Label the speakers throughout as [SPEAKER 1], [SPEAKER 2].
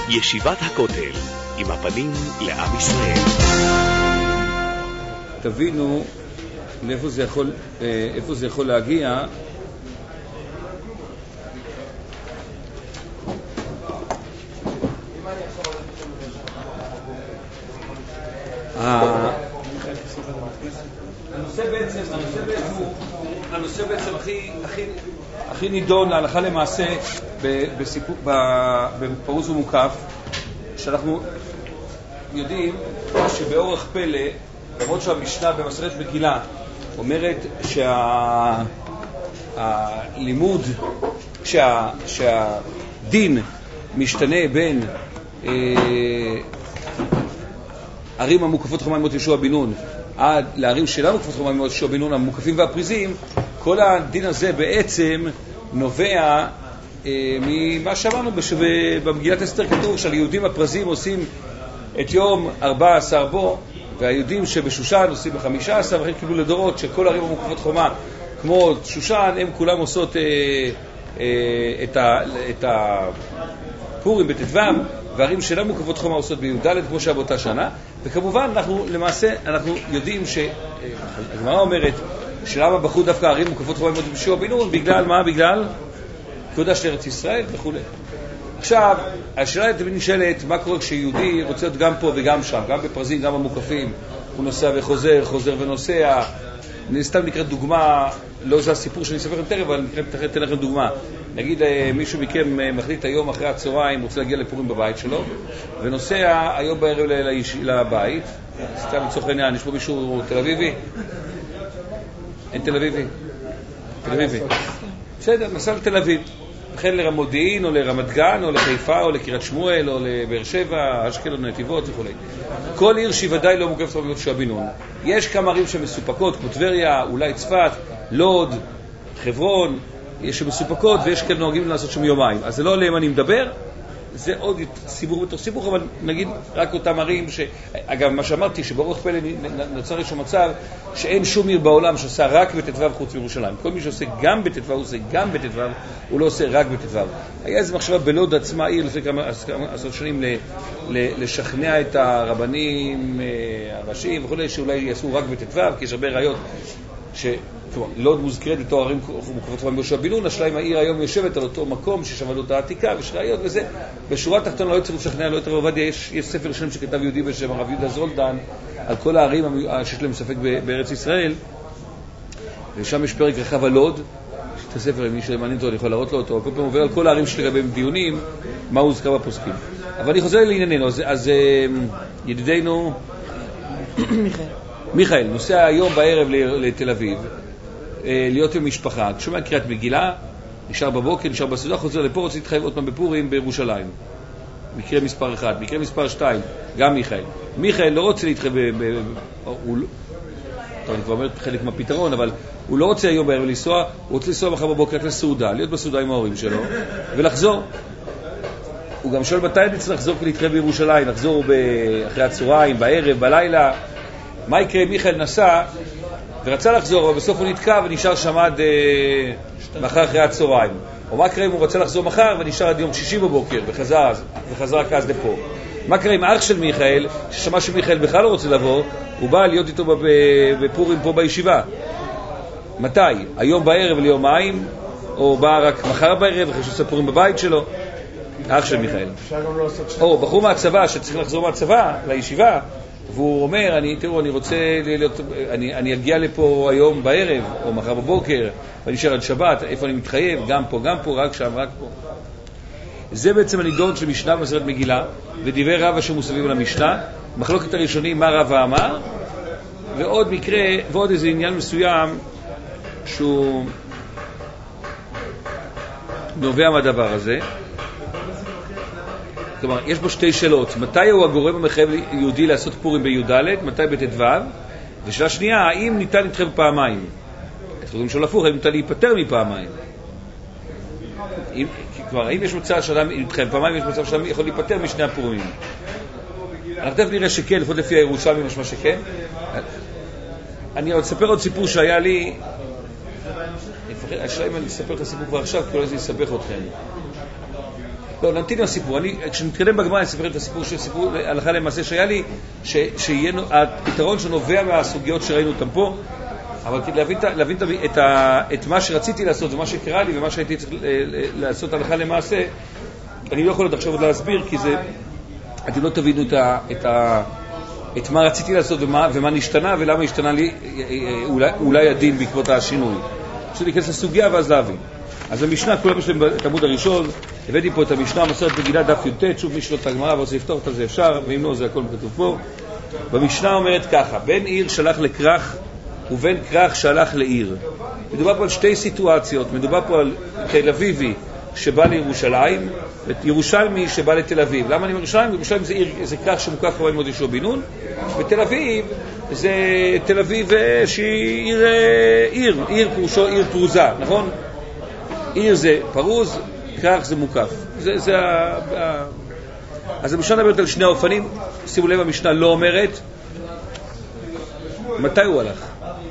[SPEAKER 1] ישיבת הכותל, עם הפנים לעם ישראל.
[SPEAKER 2] תבינו לאיפה זה יכול להגיע. הנושא בעצם הכי נידון להלכה למעשה בפרוס ומוקף, שאנחנו יודעים שבאורך פלא, למרות שהמשנה במסכת מגילה אומרת שהלימוד, שהדין משתנה בין ערים המוקפות חומה ממות יהושע בן נון עד לערים שלנו מוקפות חומה ממות יהושע בן נון, המוקפים והפריזים, כל הדין הזה בעצם נובע ממה שאמרנו במגילת אסתר. כתוב שעל יהודים הפרזים עושים את יום 14 בו, והיהודים שבשושן עושים ב-15, וכן קיבלו לדורות שכל הערים המוקפות חומה כמו שושן, הם כולם עושות את הפורים בט"ו, והערים שלנו מוקפות חומה עושות בי"ד כמו שהיה באותה שנה. וכמובן אנחנו יודעים שהגמרא אומרת שלמה בחרו דווקא הערים מוקפות חומה ממות יהושע בן נון, בגלל מה? בגלל קודש לארץ ישראל וכו'. עכשיו, השאלה תמיד נשאלת, מה קורה כשיהודי רוצה להיות גם פה וגם שם, גם בפרזים, גם במוקפים, הוא נוסע וחוזר, חוזר ונוסע. אני סתם נקרא דוגמה, לא זה הסיפור שאני אספר לכם תכף, אבל אתן לכם דוגמה. נגיד מישהו מכם מחליט היום אחרי הצהריים, רוצה להגיע לפורים בבית שלו, ונוסע היום בערב לבית, סתם לצורך העניין, יש פה מישהו תל אביבי? אין תל אביבי? תל אביבי. בסדר, נסע לתל אביב. לכן לרמודיעין או לרמת גן או לחיפה או לקריית שמואל או לבאר שבע, אשקלון, נתיבות וכו'. כל עיר שוודאי לא מוקפת חומה ממות יהושע בן נון. יש כמה ערים שמסופקות, כמו טבריה, אולי צפת, לוד, חברון, יש שמסופקות ויש כאלה נוהגים לעשות שם יומיים. אז זה לא עליהם אני מדבר, זה עוד סיפור בתוך סיפור, אבל נגיד רק אותם ערים אגב, מה שאמרתי, שבאורך פלא נוצר איזשהו מצב שאין שום עיר בעולם שעושה רק בט"ו חוץ מירושלים. כל מי שעושה גם בט"ו, הוא עושה גם בט"ו, הוא לא עושה רק בט"ו. היה איזו מחשבה בלוד עצמה, עיר לפני כמה עשרות שנים, לשכנע את הרבנים הראשיים וכו', שאולי יעשו רק בט"ו, כי יש הרבה ראיות לוד מוזכרת לתואר ערים מוקפות חומה ממות יהושע בן נון. השאלה אם העיר היום יושבת על אותו מקום ששם עלות העתיקה ויש ראיות וזה. בשורה התחתונה לא צריך לשכנע, לא יותר עובדיה. יש ספר שלם שכתב יהודי בשם הרב יהודה זולדן על כל הערים שיש להם ספק בארץ ישראל, ושם יש פרק רחב על לוד. יש את הספר, מי שמעניין אותו אני יכול להראות לו אותו. כל פעם עובר על כל הערים שלגביהם דיונים מה הוזכר בפוסקים. אבל אני חוזר לענייננו. אז ידידנו מיכאל נוסע היום בערב לתל אביב להיות עם משפחה, כשומע קריאת מגילה, נשאר בבוקר, נשאר בסעודה, חוזר לפה, רוצה להתחייב עוד פעם בפורים בירושלים. מקרה מספר 1. מקרה מספר 2, גם מיכאל לא רוצה להתחייב אני כבר אומרת חלק מהפתרון, אבל הוא לא רוצה היום בערב לנסוע, הוא רוצה לנסוע מחר בבוקר רק לסעודה, להיות בסעודה עם ההורים שלו ולחזור. הוא גם שואל מתי אני צריך לחזור להתחייב בירושלים, לחזור אחרי הצהריים, בערב, בלילה. מה יקרה אם מיכאל נסע ורצה לחזור, אבל בסוף הוא נתקע ונשאר שם עד מחר אחרי הצהריים? או מה קרה אם הוא רצה לחזור מחר ונשאר עד יום שישי בבוקר וחזר רק אז לפה? מה קרה עם אח של מיכאל, ששמע שמיכאל בכלל לא רוצה לבוא, הוא בא להיות איתו בפורים פה בישיבה? מתי? היום בערב ליומיים, או בא רק מחר בערב אחרי שעושה פורים בבית שלו? אח של מיכאל. או בחור מהצבא שצריך לחזור מהצבא לישיבה, והוא אומר, אני רוצה אני אגיע לפה היום בערב או מחר בבוקר ואני אשאר עד שבת, איפה אני מתחייב? גם פה, רק שם, רק פה. זה בעצם הנידון של משנה במסכת מגילה ודברי רבא שמוסבים על המשנה. מחלוקת הראשונים מה רבא אמר, ועוד מקרה ועוד איזה עניין מסוים שהוא נובע מהדבר הזה. כלומר, יש בו שתי שאלות. מתי הוא הגורם המחייב יהודי לעשות פורים בי"ד? מתי בט"ו? ושאלה שנייה, האם ניתן להתחייב פעמיים? אתם שואלים הפוך, האם ניתן להיפטר מפעמיים? כלומר, האם יש מצב שאדם להתחייב פעמיים, יש מצב שאדם יכול להיפטר משני הפורים? אנחנו תכף נראה שכן, לפחות לפי הירושלמי משמע שכן. אני עוד אספר עוד סיפור שהיה לי. השאלה אם אני אספר את הסיפור כבר עכשיו, כי אולי זה יסבך אתכם. לא, נמתין עם הסיפור. כשנתקדם בגמרא אני אספר את הסיפור של סיפור הלכה למעשה שהיה לי, שיהיה הפתרון שנובע מהסוגיות שראינו אותם פה, אבל להבין את מה שרציתי לעשות ומה שקרה לי ומה שהייתי צריך לעשות הלכה למעשה, אני לא יכול עוד עכשיו להסביר, כי זה, אתם לא תבינו את מה רציתי לעשות ומה נשתנה ולמה השתנה לי אולי הדין בעקבות השינוי. פשוט להיכנס לסוגיה ואז להבין. אז המשנה, כולם יש להם את העמוד הראשון, הבאתי פה את המשנה, מסורת בגילה דף י"ט, שוב מי שלא את הגמרא ורוצה לפתור אותה זה אפשר, ואם לא זה הכל כתוב פה. במשנה אומרת ככה, בין עיר שלח לכרך ובין כרך שלח לעיר. מדובר פה על שתי סיטואציות, מדובר פה על תל אביבי שבא לירושלים, וירושלמי שבא לתל אביב. למה אני מירושלים? ירושלים זה עיר, זה כרך שמוקף פה מאוד ישוע בן נון, ותל אביב זה תל אביב שהיא עיר פרושו, עיר פרוזה, נכון? עיר זה פרוז, כרך זה מוקף. אז המשנה מדברת על שני האופנים. שימו לב, המשנה לא אומרת מתי הוא הלך.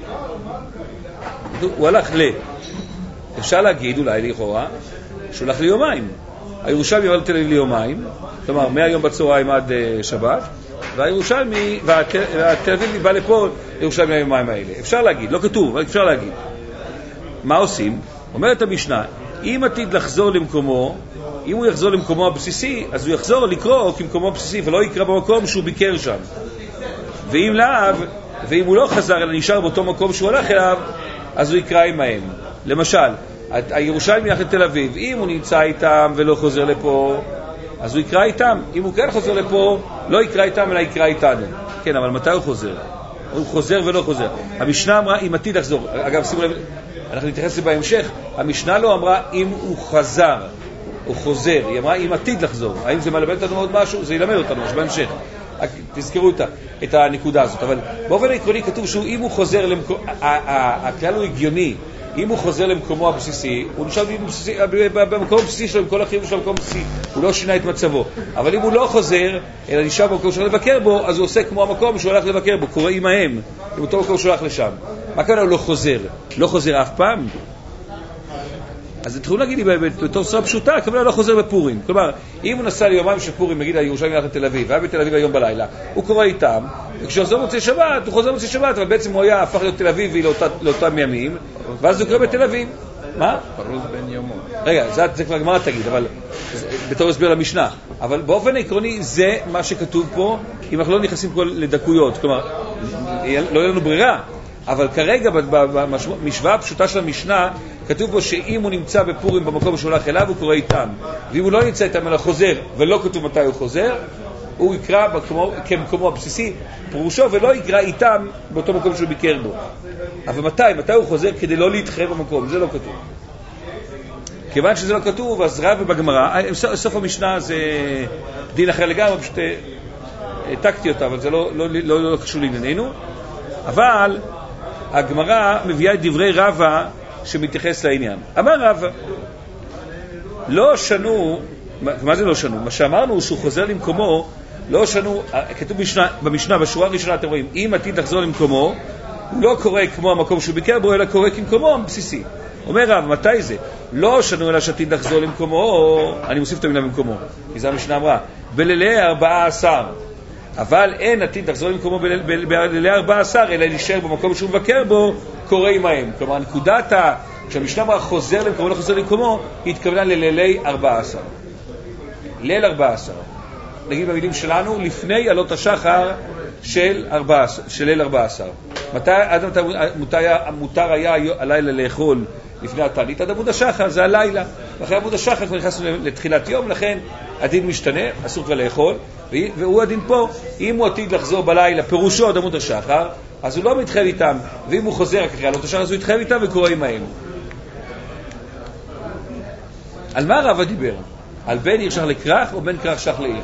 [SPEAKER 2] הוא הלך אפשר להגיד אולי לכאורה שהוא הלך ליומיים. הירושלמי הלך לתל אביב ליומיים, כלומר מהיום בצהריים עד שבת, והירושלמי והתל אביבי בא לפה לירושלמי ליומיים האלה. אפשר להגיד, לא כתוב, אבל אפשר להגיד. מה עושים? אומרת המשנה, אם עתיד לחזור למקומו, אם הוא יחזור למקומו הבסיסי, אז הוא יחזור לקרוא כמקומו הבסיסי ולא יקרא במקום שהוא ביקר שם. ואם לאו, ואם הוא לא חזר אלא נשאר באותו מקום שהוא הלך אליו, אז הוא יקרא עמהם. למשל, הירושלמי הלך לתל אביב, אם הוא נמצא איתם ולא חוזר לפה, אז הוא יקרא איתם. אם הוא כן חוזר לפה, לא יקרא איתם אלא יקרא איתנו. כן, אבל מתי הוא חוזר? הוא חוזר ולא חוזר. המשנה אמרה אם עתיד לחזור. אגב, שימו לב, אנחנו נתייחס לזה בהמשך. המשנה לא אמרה אם הוא חזר או חוזר, היא אמרה אם עתיד לחזור. האם זה מלמד אותנו עוד משהו? זה ילמד אותנו משהו בהמשך. תזכרו את הנקודה הזאת. אבל באופן העקרוני כתוב שהוא אם הוא חוזר למקום, הכלל הוא הגיוני. אם הוא חוזר למקומו הבסיסי, הוא נשאר במקום הבסיסי שלו, עם כל החיוב שלו במקום הבסיסי, הוא לא שינה את מצבו. אבל אם הוא לא חוזר, אלא נשאר במקום שהוא לבקר בו, אז הוא עושה כמו המקום שהוא הולך לבקר בו, קורא עמהם, עם אותו מקום שהוא הולך לשם. מה כאן הוא לא חוזר? לא חוזר אף פעם? אז התחילו להגיד לי בתור סרב פשוטה, כמובן לא חוזר בפורים. כלומר, אם הוא נסע ליומיים של פורים, נגיד לירושלים הלך לתל אביב, והיה בתל אביב היום בלילה, הוא קורא איתם, וכשהוא מוצא שבת, הוא חוזר מוצא שבת, אבל בעצם הוא היה הפך להיות תל אביבי לאותם ימים, ואז הוא קורא בתל אביב. מה?
[SPEAKER 3] פרוז בן יומו.
[SPEAKER 2] רגע, זה כבר גמרא תגיד, אבל בתור הסבר למשנה. אבל באופן העקרוני זה מה שכתוב פה, אם אנחנו לא נכנסים פה לדקויות. כלומר, לא יהיה לנו ברירה. אבל כרגע במשוואה הפשוטה של המשנה כתוב פה שאם הוא נמצא בפורים במקום שהוא הולך אליו הוא קורא איתם, ואם הוא לא נמצא איתם אלא חוזר ולא כתוב מתי הוא חוזר, הוא יקרא כמקומו הבסיסי פירושו ולא יקרא איתם באותו מקום שהוא ביקר בו. אבל מתי הוא חוזר כדי לא להתחייב במקום, זה לא כתוב. כיוון שזה לא כתוב, אז רב בגמרא, סוף המשנה זה דין אחר לגמרי, פשוט העתקתי אותה, אבל זה לא קשור לענייננו. אבל הגמרא מביאה את דברי רבא שמתייחס לעניין. אמר רבא, לא שנו, מה זה לא שנו? מה שאמרנו שהוא חוזר למקומו, לא שנו, כתוב במשנה, בשורה הראשונה אתם רואים, אם עתיד לחזור למקומו, הוא לא קורא כמו המקום שהוא ביקר בו, אלא קורא כמקומו הבסיסי. אומר רב, מתי זה? לא שנו אלא שעתיד לחזור למקומו, אני מוסיף את המילה במקומו, כי זה המשנה אמרה, בלילי 14, אבל אין עתיד לחזור למקומו בלילי 14, אלא להישאר במקום שהוא מבקר בו, קורא עמהם. כלומר, נקודת כשהמשנה אמרה חוזר למקומו, לא חוזר למקומו, היא התכוונה ללילי 14. ליל 14. נגיד במילים שלנו, לפני עלות השחר של ליל 14. מותר היה הלילה לאכול לפני התענית, עד עמוד השחר, זה הלילה. ואחרי עמוד השחר כבר נכנסנו לתחילת יום, לכן הדין משתנה, אסור כבר לאכול, והוא הדין פה, אם הוא עתיד לחזור בלילה, פירושו עד עמוד השחר, אז הוא לא מתחייב איתם, ואם הוא חוזר אחרי עלות השחר, אז הוא יתחייב איתם וקורא עמהם. על מה רבא דיבר? על בין עיר שח לכרך או בין כרך שח לעיר?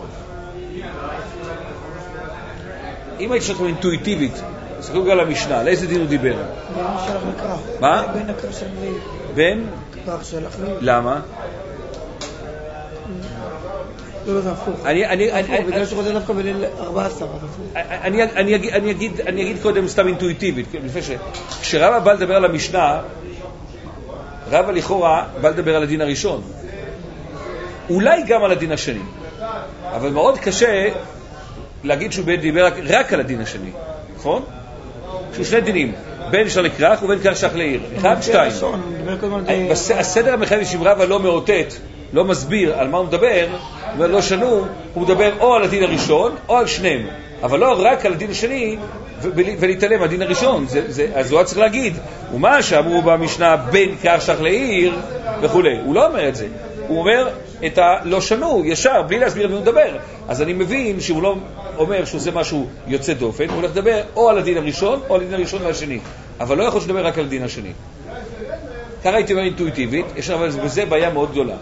[SPEAKER 2] אם היית שחם אינטואיטיבית, סתכלו גם למשנה, על איזה דין הוא דיבר?
[SPEAKER 4] בין שלח לכרך.
[SPEAKER 2] מה?
[SPEAKER 4] בין הכרך של לעיר.
[SPEAKER 2] בין?
[SPEAKER 4] כרך שלח לעיר.
[SPEAKER 2] למה?
[SPEAKER 4] לא, זה הפוך. בגלל שחוזר דווקא בליל 14.
[SPEAKER 2] אני אגיד קודם סתם אינטואיטיבית, כשרבא בא לדבר על המשנה, רבא לכאורה בא לדבר על הדין הראשון. אולי גם על הדין השני. אבל מאוד קשה להגיד שהוא דיבר רק על הדין השני, נכון? שהוא שני דינים, בין שייך לכרך ובין כרך שייך לעיר. 1, 2. הסדר המחייב לשמרה ולא מאותת, לא מסביר על מה הוא מדבר, ולא שנו, הוא מדבר או על הדין הראשון או על שניהם, אבל לא רק על הדין השני ולהתעלם מהדין הראשון. אז הוא צריך להגיד, ומה שאמרו במשנה בין כרך שייך לעיר וכו'. הוא לא אומר את זה, הוא אומר את הלא שנו, ישר, בלי להסביר מי הוא מדבר. אז אני מבין שהוא לא אומר שזה משהו יוצא דופן, הוא הולך לדבר או על הדין הראשון או על הדין הראשון והשני, אבל לא יכול לדבר רק על הדין השני. ככה הייתי אומר אינטואיטיבית, יש אבל בזה בעיה מאוד גדולה.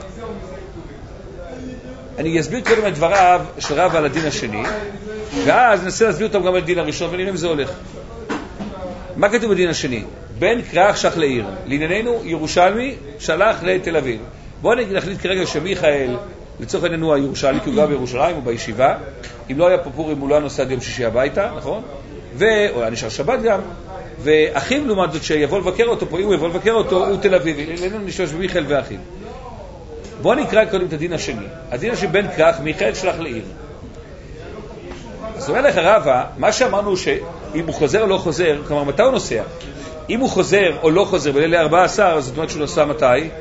[SPEAKER 2] אני אסביר קודם את דבריו של רב על הדין השני, ואז ננסה להסביר אותם גם על הדין הראשון ונראה אם זה הולך. מה כתוב בדין השני? בין כרך שייך לעיר. לענייננו ירושלמי שלח לתל אביב. בואו נחליט כרגע שמיכאל, לצורך העניינו הירושלמי, כי הוא גר בירושלים, הוא בישיבה. אם לא היה פה פורים, הוא לא נוסע עד יום שישי הביתה, נכון? או היה נשאר שבת גם. ואחיו לעומת זאת שיבוא לבקר אותו פה, אם הוא יבוא לבקר אותו, הוא תל אביבי. לענייננו נשתמש במיכאל ואחיו. בואו נקרא קודם את הדין השני. הדין השני בין כרך, מיכאל שלח לעיר. אז אומר לך רבא, מה שאמרנו שאם הוא חוזר או לא חוזר, כלומר מתי הוא נוסע? אם הוא חוזר או לא חוזר בליל 14, זאת אומרת שהוא נוסע מתי?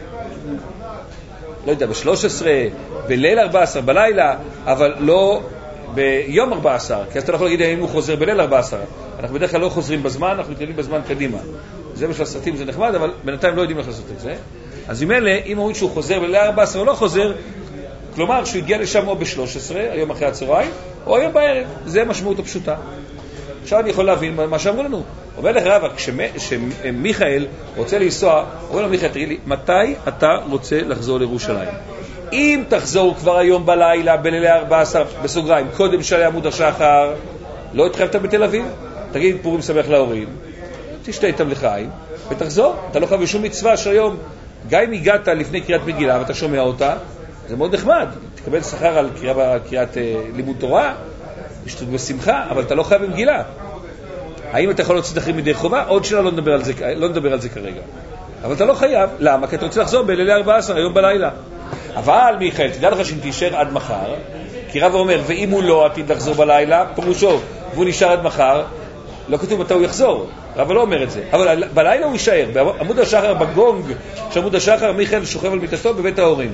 [SPEAKER 2] לא יודע, ב-13, בליל 14, בלילה, אבל לא ביום 14, כי אז אתה לא יכול להגיד אם הוא חוזר בליל 14. אנחנו בדרך כלל לא חוזרים בזמן, אנחנו מתקדמים בזמן קדימה. זה בשביל הסרטים, זה נחמד, אבל בינתיים לא יודעים איך לעשות את זה. אז אם אלה, אם אומרים שהוא חוזר בליל 14 או לא חוזר, כלומר שהוא הגיע לשם או ב-13, היום אחרי הצהריים, או היום בערב. זה משמעות הפשוטה. עכשיו אני יכול להבין מה שאמרו לנו. אומר לך רבא, כשמיכאל רוצה לנסוע, אומר לו מיכאל, תגיד לי, מתי אתה רוצה לחזור לירושלים? אם תחזור כבר היום בלילה, בלילה 14, בסוגריים, קודם שעלי עמוד השחר, לא התחייבת בתל אביב? תגיד פורים שמח להורים, תשתה איתם לחיים, ותחזור. אתה לא חייב בשום מצווה שהיום, גם אם הגעת לפני קריאת מגילה ואתה שומע אותה, זה מאוד נחמד. תקבל שכר על קריאת לימוד תורה, תשתות בשמחה, אבל אתה לא חייב במגילה. האם אתה יכול להוציא אחרים מדי חובה? עוד שאלה, לא נדבר על זה כרגע. אבל אתה לא חייב. למה? כי אתה רוצה לחזור בלילה 14, היום בלילה. אבל מיכאל, תדע לך שאם תישאר עד מחר, כי רב אומר, ואם הוא לא עתיד לחזור בלילה, פירושו, והוא נשאר עד מחר, לא כתוב מתי הוא יחזור. רב לא אומר את זה. אבל בלילה הוא יישאר. בעמוד השחר, בגונג של עמוד השחר, מיכאל שוכב על מיטתו בבית ההורים.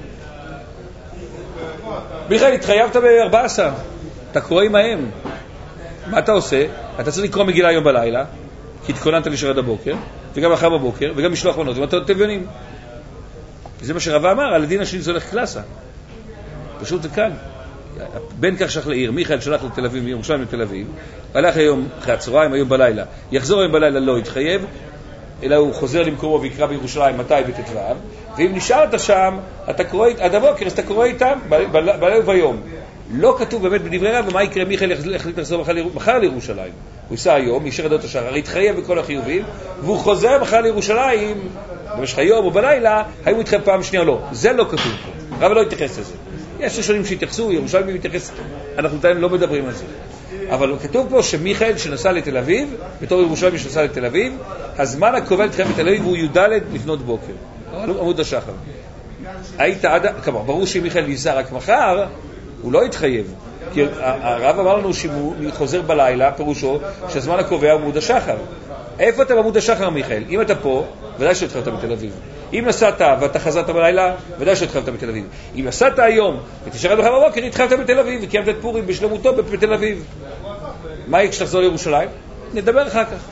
[SPEAKER 2] מיכאל, התחייבת ב-14. אתה קורא עם ההם. מה אתה עושה? אתה צריך לקרוא מגילה היום בלילה, כי התכוננת להישאר עד הבוקר, וגם מחר בבוקר, וגם משלוח מנות, ואתה תבינים. זה מה שרבא אמר, על הדין השני זה הולך קלאסה. פשוט זה כאן. בין כך שייך לעיר, מיכאל שלח לתל אביב, ירושלים לתל אביב, הלך היום אחרי הצהריים, היום בלילה. יחזור היום בלילה, לא יתחייב, אלא הוא חוזר למקומו ויקרא בירושלים, מתי בט"ו, ואם נשארת שם, אתה קורא עד הבוקר, אז אתה קורא איתם בלילה וביום. לא כתוב באמת בדברי רב, ומה יקרה מיכאל יחליט לחזור מחר לירושלים. הוא ייסע היום, יישאר עד עוד השחר, יתחייב בכל החיובים, והוא חוזר מחר לירושלים, במשך היום או בלילה, האם הוא יתחייב פעם שנייה או לא. זה לא כתוב פה. רב לא יתייחס לזה. יש ראשונים שהתייחסו, ירושלים מתייחס, אנחנו עדיין לא מדברים על זה. אבל כתוב פה שמיכאל שנסע לתל אביב, בתור ירושלים שנסע לתל אביב, הזמן הקובע להתחייב בתל אביב הוא י"ד לפנות בוקר. עמוד השחר. היית עד, כלומר, ברור שמיכאל ייסע רק מחר, הוא לא יתחייב. כי הרב אמר לנו שהוא חוזר בלילה, פירושו שהזמן הקובע הוא עמוד השחר. איפה אתה בעמוד השחר, מיכאל? אם אתה פה, ודאי שהתחייבת בתל אביב. אם נסעת ואתה חזרת בלילה, ודאי שהתחייבת בתל אביב. אם נסעת היום ותשארת מחר בבוקר, התחייבת בתל אביב וקיימת את פורים בשלמותו בתל אביב. מה יהיה כשתחזור לירושלים? נדבר אחר כך.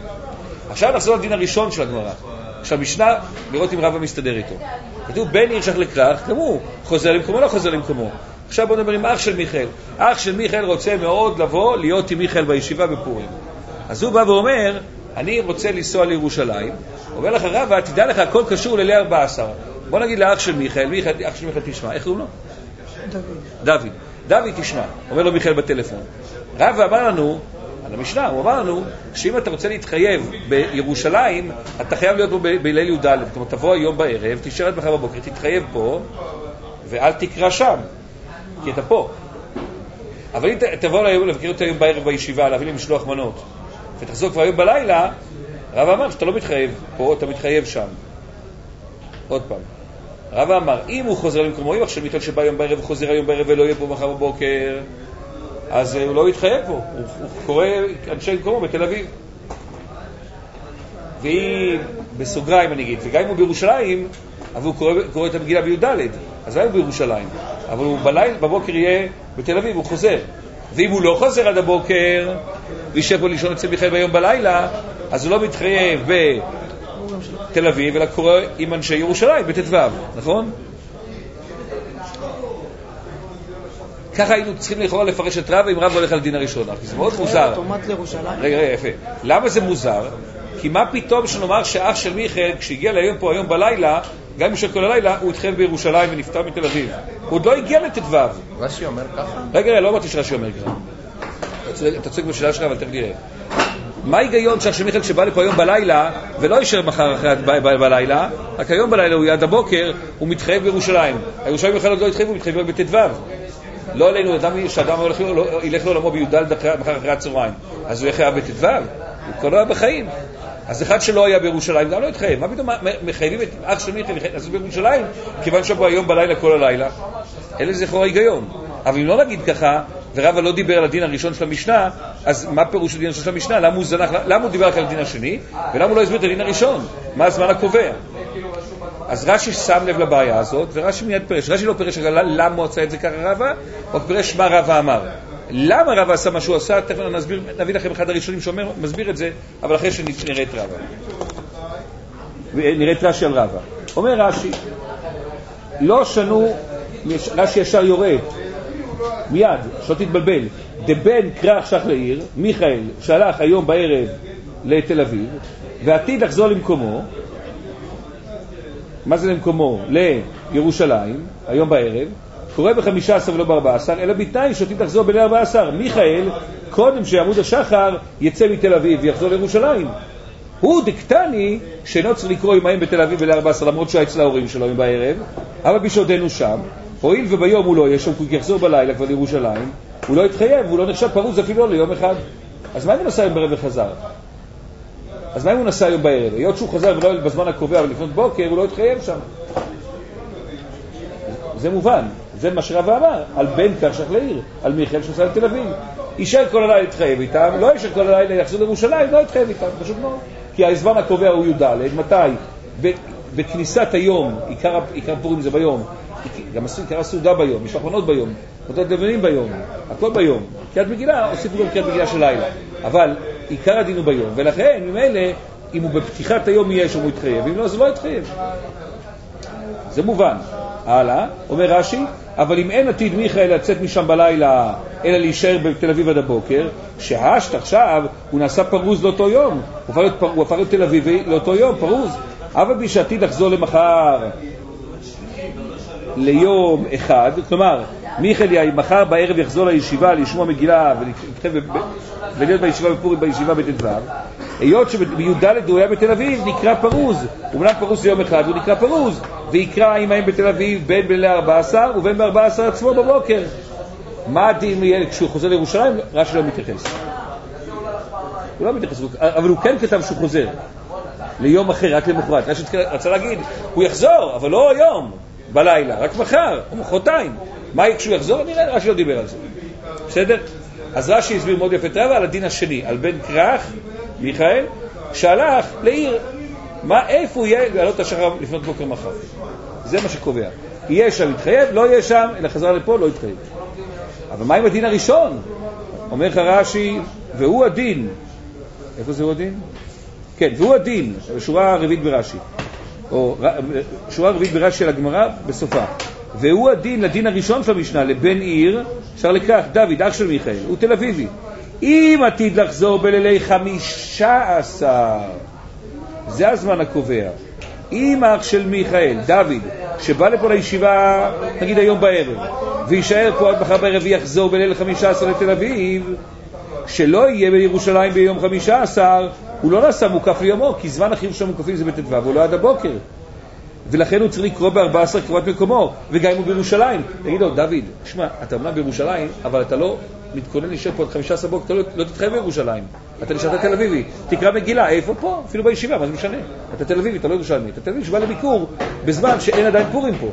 [SPEAKER 2] עכשיו נחזור לדין הראשון של הגמרא. עכשיו משנה, לראות אם רבא מסתדר איתו. כתוב בין עיר שייך לכרך, גם הוא חוזר למקומו, לא חוזר למקומו. עכשיו בוא נדבר עם אח של מיכאל. אח של מיכאל רוצה מאוד לבוא, להיות עם מיכאל בישיבה בפורים. אז הוא בא ואומר, אני רוצה לנסוע לירושלים. אומר לך רבא, תדע לך, הכל קשור לליל 14. בוא נגיד לאח של מיכאל, אח של מיכאל תשמע. איך קוראים לו? דוד תשמע. אומר לו מיכאל בטלפון. רבא אמר לנו, על המשנה, הוא אמר לנו, שאם אתה רוצה להתחייב בירושלים, אתה חייב להיות פה בליל י"ד. זאת אומרת, תבוא היום בערב, תישאר עד מחר בבוקר, תתחייב פה, ואל תקרא שם, כי אתה פה. אבל אם תבוא לבקר אותי היום בערב בישיבה, להביא לי משלוח מנות, ותחזור כבר היום בלילה, רב אמר שאתה לא מתחייב פה, אתה מתחייב שם. עוד פעם. רבא אמר, אם הוא חוזר למקומו, אם עכשיו מיטות שבא היום בערב וחוזר היום בערב ולא יהיה פה מחר בבוקר, אז הוא לא יתחייב פה, הוא קורא אנשי מקומו בתל אביב. והיא בסוגריים אני אגיד, וגם אם הוא בירושלים, אבל הוא קורא את המגילה בי"ד, אז לא הוא בירושלים, אבל הוא בבוקר יהיה בתל אביב, הוא חוזר. ואם הוא לא חוזר עד הבוקר, וישב פה לישון אצל מיכאל ביום בלילה, אז הוא לא מתחייב בתל אביב, אלא קורא עם אנשי ירושלים בט"ו, נכון? ככה היינו צריכים לכאורה לפרש את רבא אם רבא הולך על דין הראשון, כי זה מאוד מוזר. רגע, יפה. למה זה מוזר? כי מה פתאום שנאמר שאח של מיכאל, כשהגיע ליום פה היום בלילה, גם בשביל כל הלילה, הוא התחייב בירושלים ונפטר מתל אביב. הוא עוד לא הגיע לט"ו.
[SPEAKER 3] רש"י אומר ככה?
[SPEAKER 2] רגע, לא אמרתי שרש"י אומר ככה. אתה צודק בשאלה שלך, אבל תכף נראה. מה ההיגיון שאח של מיכאל כשבא לפה היום בלילה, ולא יישאר מחר אחרי בלילה, רק היום בלילה הוא יעד הבוקר, הוא מתחייב בירושלים. הירושלים בכלל עוד לא התחייב, הוא מתחייב בט"ו. לא עלינו, שאדם ילך לעולמו בי"ד מחר אחרי הצהריים. אז הוא יחיה בט"ו, הוא כבר לא היה בחיים. אז אחד שלא היה בירושלים גם לא התחייב. מה פתאום מחייבים את אח של מיכאל אז בירושלים? כיוון שבו היום בלילה כל הלילה. אלה זה לכאורה היגיון. אבל אם לא נגיד ככה, ורבא לא דיבר על הדין הראשון של המשנה, אז מה פירוש הדין הראשון של המשנה? למה הוא דיבר רק על הדין השני? ולמה הוא לא הסביר את הדין הראשון? מה הזמן הקובע? אז רש"י שם לב לבעיה הזאת, ורש"י מיד פרש. רש"י לא פרש למה הוא עשה את זה ככה רבא, או פרש מה רבא אמר. למה רבא עשה מה שהוא עשה? תכף נביא לכם אחד הראשונים שמסביר את זה, אבל אחרי שנראה את רבא. נראה את רש"י על רבא. אומר רש"י, לא שנו, רש"י ישר יורה, מיד, שלא תתבלבל, דבן כרך שח לעיר, מיכאל שלח היום בערב לתל אביב, ועתיד לחזור למקומו, מה זה למקומו? לירושלים, היום בערב, קורא ב-15 ולא ב-14, אלא בתנאי שעתיד לחזור בליל 14. מיכאל, קודם שעמוד השחר יצא מתל אביב ויחזור לירושלים. הוא דקטני שאינו צריך לקרוא עמהם בתל אביב בליל 14, למרות שהוא אצל ההורים שלו בערב, אבל בשעודנו שם, הואיל וביום הוא לא יהיה שם, הוא יחזור בלילה כבר לירושלים, הוא לא יתחייב, הוא לא נחשב פרוז אפילו לא ליום אחד. אז מה אם הוא נסע היום בערב וחזר? אז מה אם הוא נסע היום בערב? היות שהוא חזר ולא בזמן הקובע ולפנות בוקר, הוא לא יתחייב שם. זה מובן, זה מה שרבא אמר, על בן כרך שח לעיר, על מיכאל שנסע לתל אביב. יישאר כל הלילה להתחייב איתם, לא יישאר כל הלילה יחזור לירושלים, לא יתחייב איתם, פשוט מאוד. כי הזמן הקובע הוא י"ד, מתי? בכניסת היום, עיקר פורים זה ביום, גם עיקר הסעודה ביום, משפחונות ביום, אותות לבנים ביום, הכל ביום. קריאת מגילה, הוסיפו גם קריאת מגילה של לילה. אבל עיקר הדין הוא ביום, ולכן ממילא, אם הוא בפתיחת היום יהיה שהוא יתחייב, אם לא, זה לא יתחייב. זה מובן. הלאה, אומר רש"י, אבל אם אין עתיד מיכאל לצאת משם בלילה, אלא להישאר בתל אביב עד הבוקר, שהשת עכשיו הוא נעשה פרוז לאותו יום, הוא הפך להיות תל אביבי לאותו יום, פרוז, אבל בי שעתיד לחזור למחר ליום אחד, כלומר, מיכאל מחר בערב יחזור לישיבה, לשמוע מגילה ולהיות בישיבה בפורים בישיבה בט"ו, היות שבי"ד הוא היה בתל אביב נקרא פרוז, אומנם פרוז ליום אחד הוא נקרא פרוז, ויקרא עמהם בתל אביב בין בליל 14 ובין ב-14 עצמו בבוקר. מה הדין יהיה כשהוא חוזר לירושלים? רש"י לא מתייחס. הוא לא מתייחס, אבל הוא כן כתב שהוא חוזר ליום אחר, רק למחרת. רש"י רצה להגיד, הוא יחזור, אבל לא היום, בלילה, רק מחר או מחרתיים. מה יהיה כשהוא יחזור? נראה, רש"י לא דיבר על זה. בסדר? אז רש"י הסביר מאוד יפה רבא על הדין השני, על בן כרך, מיכאל, שהלך לעיר. איפה הוא יהיה לעלות השחר לפנות בוקר מחר? זה מה שקובע. יהיה שם יתחייב, לא יהיה שם, אלא חזרה לפה, לא יתחייב. אבל מה עם הדין הראשון? אומר לך רש"י, והוא הדין. איפה זה הוא הדין? כן, והוא הדין, שורה רביעית ברש"י. או שורה רביעית ברש"י של הגמרא בסופה. והוא הדין לדין הראשון של המשנה, לבן עיר, אפשר לקח, דוד, אח של מיכאל, הוא תל אביבי. אם עתיד לחזור בלילי 15, זה הזמן הקובע. אם אח של מיכאל, דוד, שבא לפה לישיבה, נגיד היום בערב, וישאר פה עד מחר בערב ויחזור בליל 15 לתל אביב, שלא יהיה בירושלים ביום 15, הוא לא נעשה מוקף ליומו, כי זמן החיוב של המוקפים זה בט"ו, והוא לא עד הבוקר. ולכן הוא צריך לקרוא ב-14 קראת מקומו, וגם אם הוא בירושלים. תגיד לו, דוד, שמע, אתה אומנם בירושלים, אבל אתה לא מתכונן להישאר פה עד 15 בוקר, אתה לא תתחייב בירושלים. אתה נשארת תל אביבי. תקרא מגילה, איפה פה? אפילו בישיבה, מה זה משנה? אתה תל אביבי, אתה לא ירושלמי. אתה תל אביבי שבא לביקור, בזמן שאין עדיין פורים פה.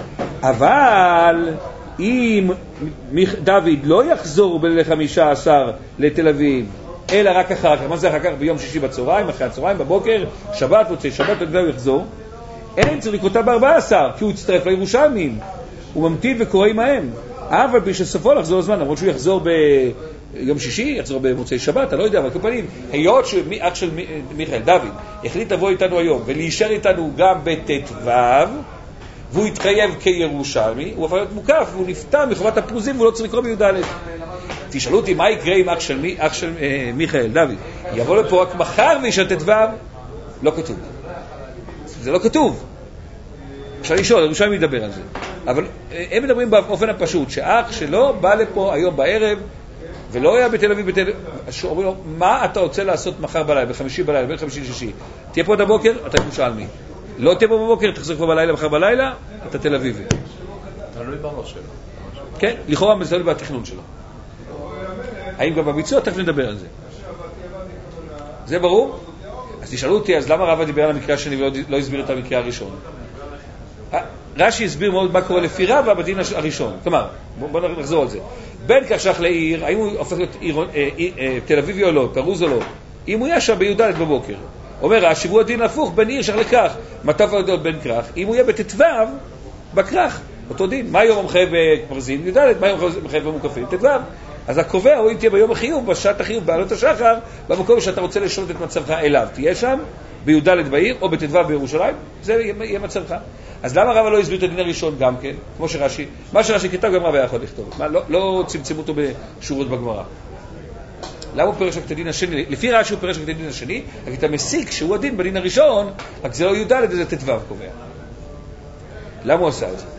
[SPEAKER 2] אבל אם דוד לא יחזור ב-15 לתל אביב, אלא רק אחר כך, מה זה אחר כך? ביום שישי בצהריים, אחרי הצהריים, בבוקר, שבת, מוצאי שבת, הוא יחזור, אין צריך לקרותה ב-14, כי הוא יצטרף לירושלמים, הוא ממתין וקורא עמהם, אבל בשסופו לחזור הזמן, למרות שהוא יחזור ביום שישי, יחזור במוצאי שבת, אני לא יודע, אבל כפנים, היות שאח של מיכאל, דוד, החליט לבוא איתנו היום, ולהישאר איתנו גם בט"ו, והוא התחייב כירושלמי, הוא הפך להיות מוקף, והוא נפטר מחובת הפרוזים, והוא לא צריך לקרוא בי"ד. תשאלו אותי, מה יקרה עם אח של מיכאל, דוד? יבוא לפה רק מחר וישאל ט"ו? לא כתוב. זה לא כתוב. אפשר לשאול, ירושלמי ידבר על זה. אבל הם מדברים באופן הפשוט, שאח שלו בא לפה היום בערב, ולא היה בתל אביב, שאומרים לו, מה אתה רוצה לעשות מחר בלילה, בחמישי בלילה, בין חמישי לשישי? תהיה פה עד הבוקר, אתה ירושלמי. לא תהיה פה בבוקר, תחזור פה בלילה, מחר בלילה, אתה תל אביבי.
[SPEAKER 3] תלוי בראש שלו.
[SPEAKER 2] כן, לכאורה זה תלוי בתכנון שלו. האם גם בביצוע? תכף נדבר על זה. זה ברור? אז תשאלו אותי, אז למה רבא דיבר על המקרה השני ולא הסביר את המקרה הראשון? רש"י הסביר מאוד מה קורה לפי רבא בדין הראשון. כלומר, בואו נחזור על זה. בן כך שייך לעיר, האם הוא הופך להיות תל אביבי או לא, פרוז או לא? אם הוא יהיה שם בי"ד בבוקר. אומר רש"י, והוא הדין הפוך, בין עיר שייך לכרך. מתי הוא להיות בן כרך? אם הוא יהיה בט"ו, בכרך. אותו דין. מה היום המחייב בפרזים? י"ד. מה היום המחייב במוקפים? ט"ו. אז הקובע הוא אם תהיה ביום החיוב, בשעת החיוב, בעלות השחר, במקום שאתה רוצה לשנות את מצבך אליו. תהיה שם, בי"ד בעיר, או בט"ו בירושלים, זה יהיה מצבך. אז למה רבא לא הסביר את הדין הראשון גם כן? כמו שרש"י, מה שרש"י כתב גם רבא יכול לכתוב. לא צמצמו אותו בשורות בגמרא. למה הוא פרש רק את הדין השני? לפי רש"י הוא פרש רק את הדין השני, רק אתה מסיק שהוא הדין בדין הראשון, רק זה לא י"ד, זה ט"ו קובע. למה הוא עשה את זה?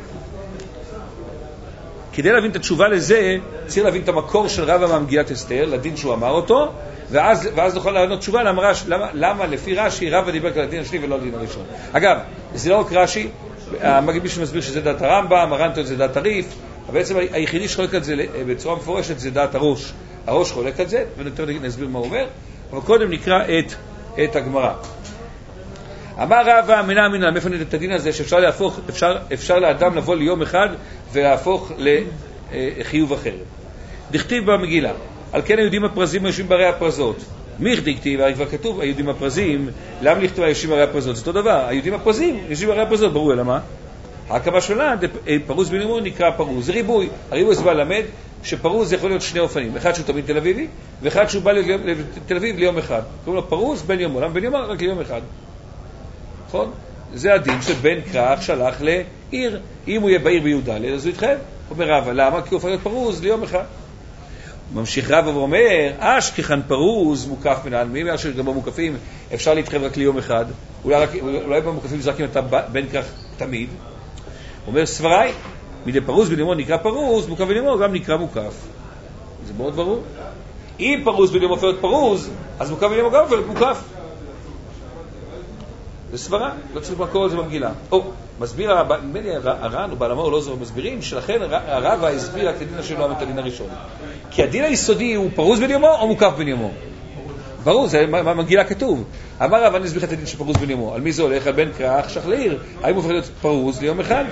[SPEAKER 2] כדי להבין את התשובה לזה, צריך להבין את המקור של רבא מהמגילת אסתר, לדין שהוא אמר אותו, ואז נוכל לענות תשובה למה לפי רש"י רבא דיבר על הדין השני ולא על הדין הראשון. אגב, זה לא רק רש"י, המגיד מישהו מסביר שזה דעת הרמב"ם, הר"ן זה דעת הריף, אבל בעצם היחידי שחולק על זה בצורה מפורשת זה דעת הראש. הראש חולק על זה, ונותר נסביר מה הוא אומר, אבל קודם נקרא את הגמרא. אמר רבא מנע מנע, מאיפה נדע את הדין הזה שאפשר לאדם לבוא ליום אחד ולהפוך לחיוב אחר. דכתיב במגילה, על כן היהודים הפרזים יושבים בערי הפרזות. מי דכתיב, הרי כבר כתוב, היהודים הפרזים, למה לכתוב היושבים בערי הפרזות? זה אותו דבר, היהודים הפרזים יושבים בערי הפרזות, ברור למה? הקמה שלה, פרוז בנימון נקרא פרוז, זה ריבוי. הריבוי זה בא למד שפרוז יכול להיות שני אופנים, אחד שהוא תמיד תל אביבי, ואחד שהוא בא לתל אביב ליום אחד. קוראים לו פרוז בן יומו, למה בן יומו? רק ליום אחד. נכון? זה הדין שבן כרך שלח לעיר. אם הוא יהיה בעיר בי"ד, אז הוא יתחייב. אומר רבא, למה? כי הוא הופך להיות פרוז ליום אחד. ממשיך רבא ואומר, אשכחן פרוז מוקף מן העלמין, בגלל שגם במוקפים אפשר להתחייב רק ליום אחד. אולי במוקפים זה רק אם אתה בן כרך תמיד. אומר סבראי, מדי פרוז בנימון נקרא פרוז, מוקף בנימון גם נקרא מוקף. זה מאוד ברור. אם פרוז בנימון הופך להיות פרוז, אז מוקף בנימון גם הופך להיות מוקף. זה סברה, לא צריך לקרוא על זה במגילה. מסביר הר"ן או בעל המאור לא זו, מסבירים שלכן הרבא הסביר את הדין שלו את הדין הראשון. כי הדין היסודי הוא פרוז בן יומו או מוקף בן יומו? ברור, זה במגילה כתוב. אמר רבא, אני אסביר את הדין של פרוז בן יומו. על מי זה הולך? על בן כרך שייך לעיר. האם הוא הופך להיות פרוז ליום אחד?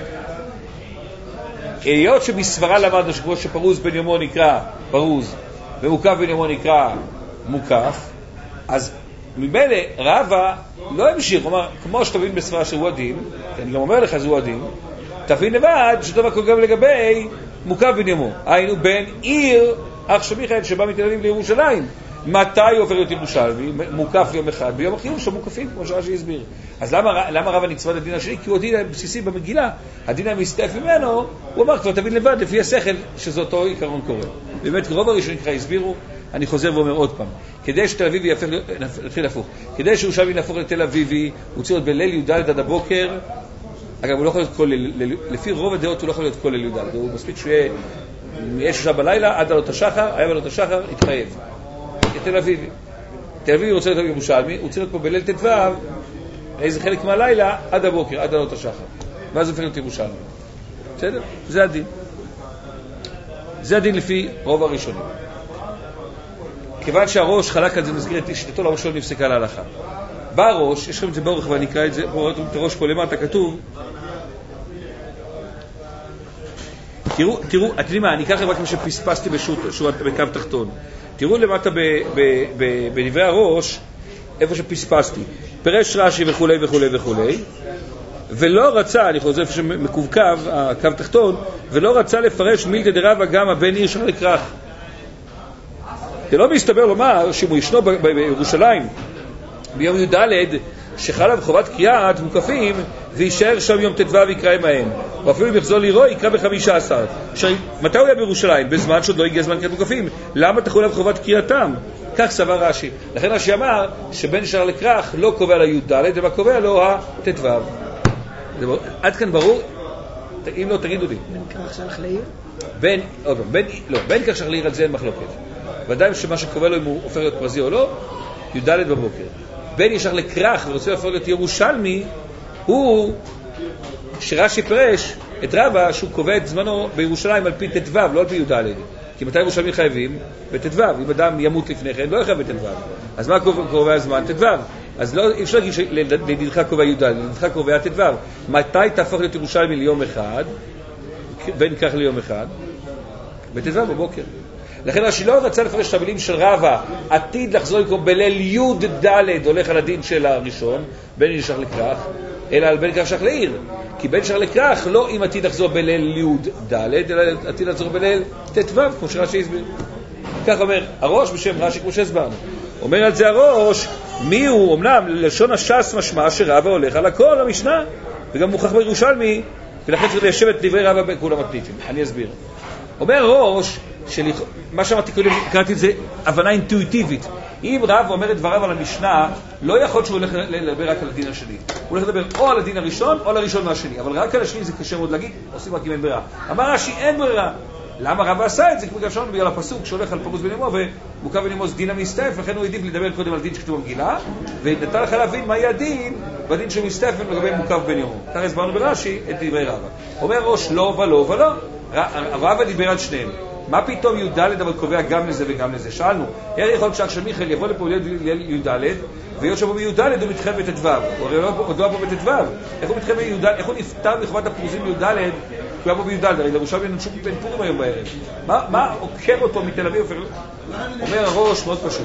[SPEAKER 2] היות שבסברה למדנו שכמו שפרוז בן יומו נקרא פרוז ומוקף בן יומו נקרא מוקף, אז ממילא רבא לא המשיך, הוא אמר, כמו שתבין בסברה שהוא הדין, אני גם אומר לך שהוא הדין, תבין לבד שטוב הכל גם לגבי מוקף בן יומו. היינו בין עיר אח של מיכאל שבא מתל אביב לירושלים. מתי הוא עובר להיות ירושלמי? מוקף יום אחד, ביום החיוב שהוא מוקפים, כמו שרש"י הסביר. אז למה רבא נצמד לדין השני? כי הוא הדין הבסיסי במגילה, הדין המסתעף ממנו, הוא אמר כבר תבין לבד לפי השכל שזה אותו עיקרון קורה. באמת רוב הראשונים ככה הסבירו, אני חוזר ואומר עוד פעם, כדי שתל אביבי יהפך, נתחיל הפוך, כדי שירושלמי נהפוך לתל אביבי, הוא צריך להיות בליל י"ד עד הבוקר. אגב, הוא לא יכול להיות כל ליל, לפי רוב הדעות הוא לא יכול להיות כל ליל י"ד, הוא מספיק שיהיה שעה בלילה עד עלות השחר, היה עלות השחר, התחייב. תל אביבי. תל אביבי רוצה להיות ירושלמי, הוא צריך להיות פה בליל ט"ו, איזה חלק מהלילה עד הבוקר, עד עלות השחר. ואז הוא הופך להיות ירושלמי. בסדר? זה הדין. זה הדין לפי רוב הראשונים. כיוון שהראש חלק על זה מסגרת שיטתו, לראש לא נפסקה להלכה. בא הראש, יש לכם את זה באורך, ואני אקרא את זה, את הראש פה למטה, כתוב, תראו, אתם יודעים מה, אני אקח רק מה שפספסתי בשורת בקו תחתון. תראו למטה בדברי הראש, איפה שפספסתי. פרש רש"י וכו' וכו' וכו'. ולא רצה, אני חושב איפה שמקווקו, הקו תחתון, ולא רצה לפרש מילתא דרבא גמא בן עיר שחר לכרך. זה לא מסתבר לומר שאם הוא ישנו בירושלים ביום י"ד שחלה עליו חובת קריאת מוקפים וישאר שם יום ט"ו ויקרא עמהם, או אפילו אם יחזור לירו יקרא ב-15. מתי הוא היה בירושלים? בזמן שעוד לא הגיע זמן קריאת מוקפים. למה תחול עליו חובת קריאתם? כך סבר רש"י. לכן רש"י אמר שבן שחר לכרך לא קובע לו י"ד אלא קובע לו הט"ו. עד כאן ברור? אם לא תגידו לי.
[SPEAKER 4] בן כרך שלח לעיר?
[SPEAKER 2] בן כרך שלח לעיר, על זה אין מחלוקת. ודאי שמה שקובע לו אם הוא הופך להיות פרזי או לא, י"ד בבוקר. בן ישלח לכרך ורוצה להפוך להיות ירושלמי, הוא שרש"י פרש את רבא שהוא קובע את זמנו בירושלים על פי ט"ו, לא על פי י"ד. כי מתי ירושלמים חייבים? בט"ו. אם אדם ימות לפני כן, לא יחייב בט"ו. אז מה קובע הזמן? ט"ו. אז לא, אי אפשר להגיד שלדינך קובע י"ד, לדינך קובע ט"ו. מתי תהפוך להיות ירושלמי ליום אחד? בין כך ליום אחד? בט"ו בבוקר. לכן רש"י לא רצה לפרש את המילים של רבא, עתיד לחזור לקרוא בליל י"ד, הולך על הדין של הראשון, בן ישלח לכרך, אלא על בן כרך שלח לעיר. כי בן שחר לכרך לא אם עתיד לחזור בליל י"ד, אלא עתיד לחזור בליל ט"ו, כמו שרש"י הסביר. כך אומר הראש בשם רש"י, כמו שהסברנו. אומר על זה הראש, מי הוא? אמנם לשון הש"ס משמע שרבא הולך על הכל המשנה, וגם מוכח בירושלמי, ולכן צריך ליישב את דברי רבא בכולם מתניתים. אני אסביר. אומר ראש, מה שאמרתי קודם, קראתי את זה הבנה אינטואיטיבית. אם רב אומר את דבריו על המשנה, לא יכול שהוא הולך לדבר רק על הדין השני. הוא הולך לדבר או על הדין הראשון או על הראשון מהשני. אבל רק על השני זה קשה מאוד להגיד, עושים רק אם אין ברירה. אמר רש"י, אין ברירה. למה רב עשה את זה? כמו שאמרנו בגלל הפסוק שהולך על פרוס בן אמו, ומוקף בן אמו זה דין המסתעף, לכן הוא העדיף לדבר קודם על דין שכתוב במגילה, ונתן לך להבין מה יהיה הדין בדין של מסתעף לגבי מוקף בן אמו. כך הסברנו ברש"י את דברי רבא. אומר ראש לא ולא ולא. רבא דיבר על שניהם. מה פתאום י"ד אבל קובע גם לזה וגם לזה? שאלנו, איך יכול להיות שאח של מיכאל יבוא לפה לי"ד והיות שבו בי"ד הוא מתחייב בט"ו? הוא הרי עוד לא פה בט"ו. איך הוא מתחייב בי"ד? איך הוא נפטר מחובת הפרוזים בי"ד? הוא היה פה בי"ד, הרי ירושלים אין שום בן פורים היום בערב. מה עוקר אותו מתל אביב? אומר הראש מאוד פשוט.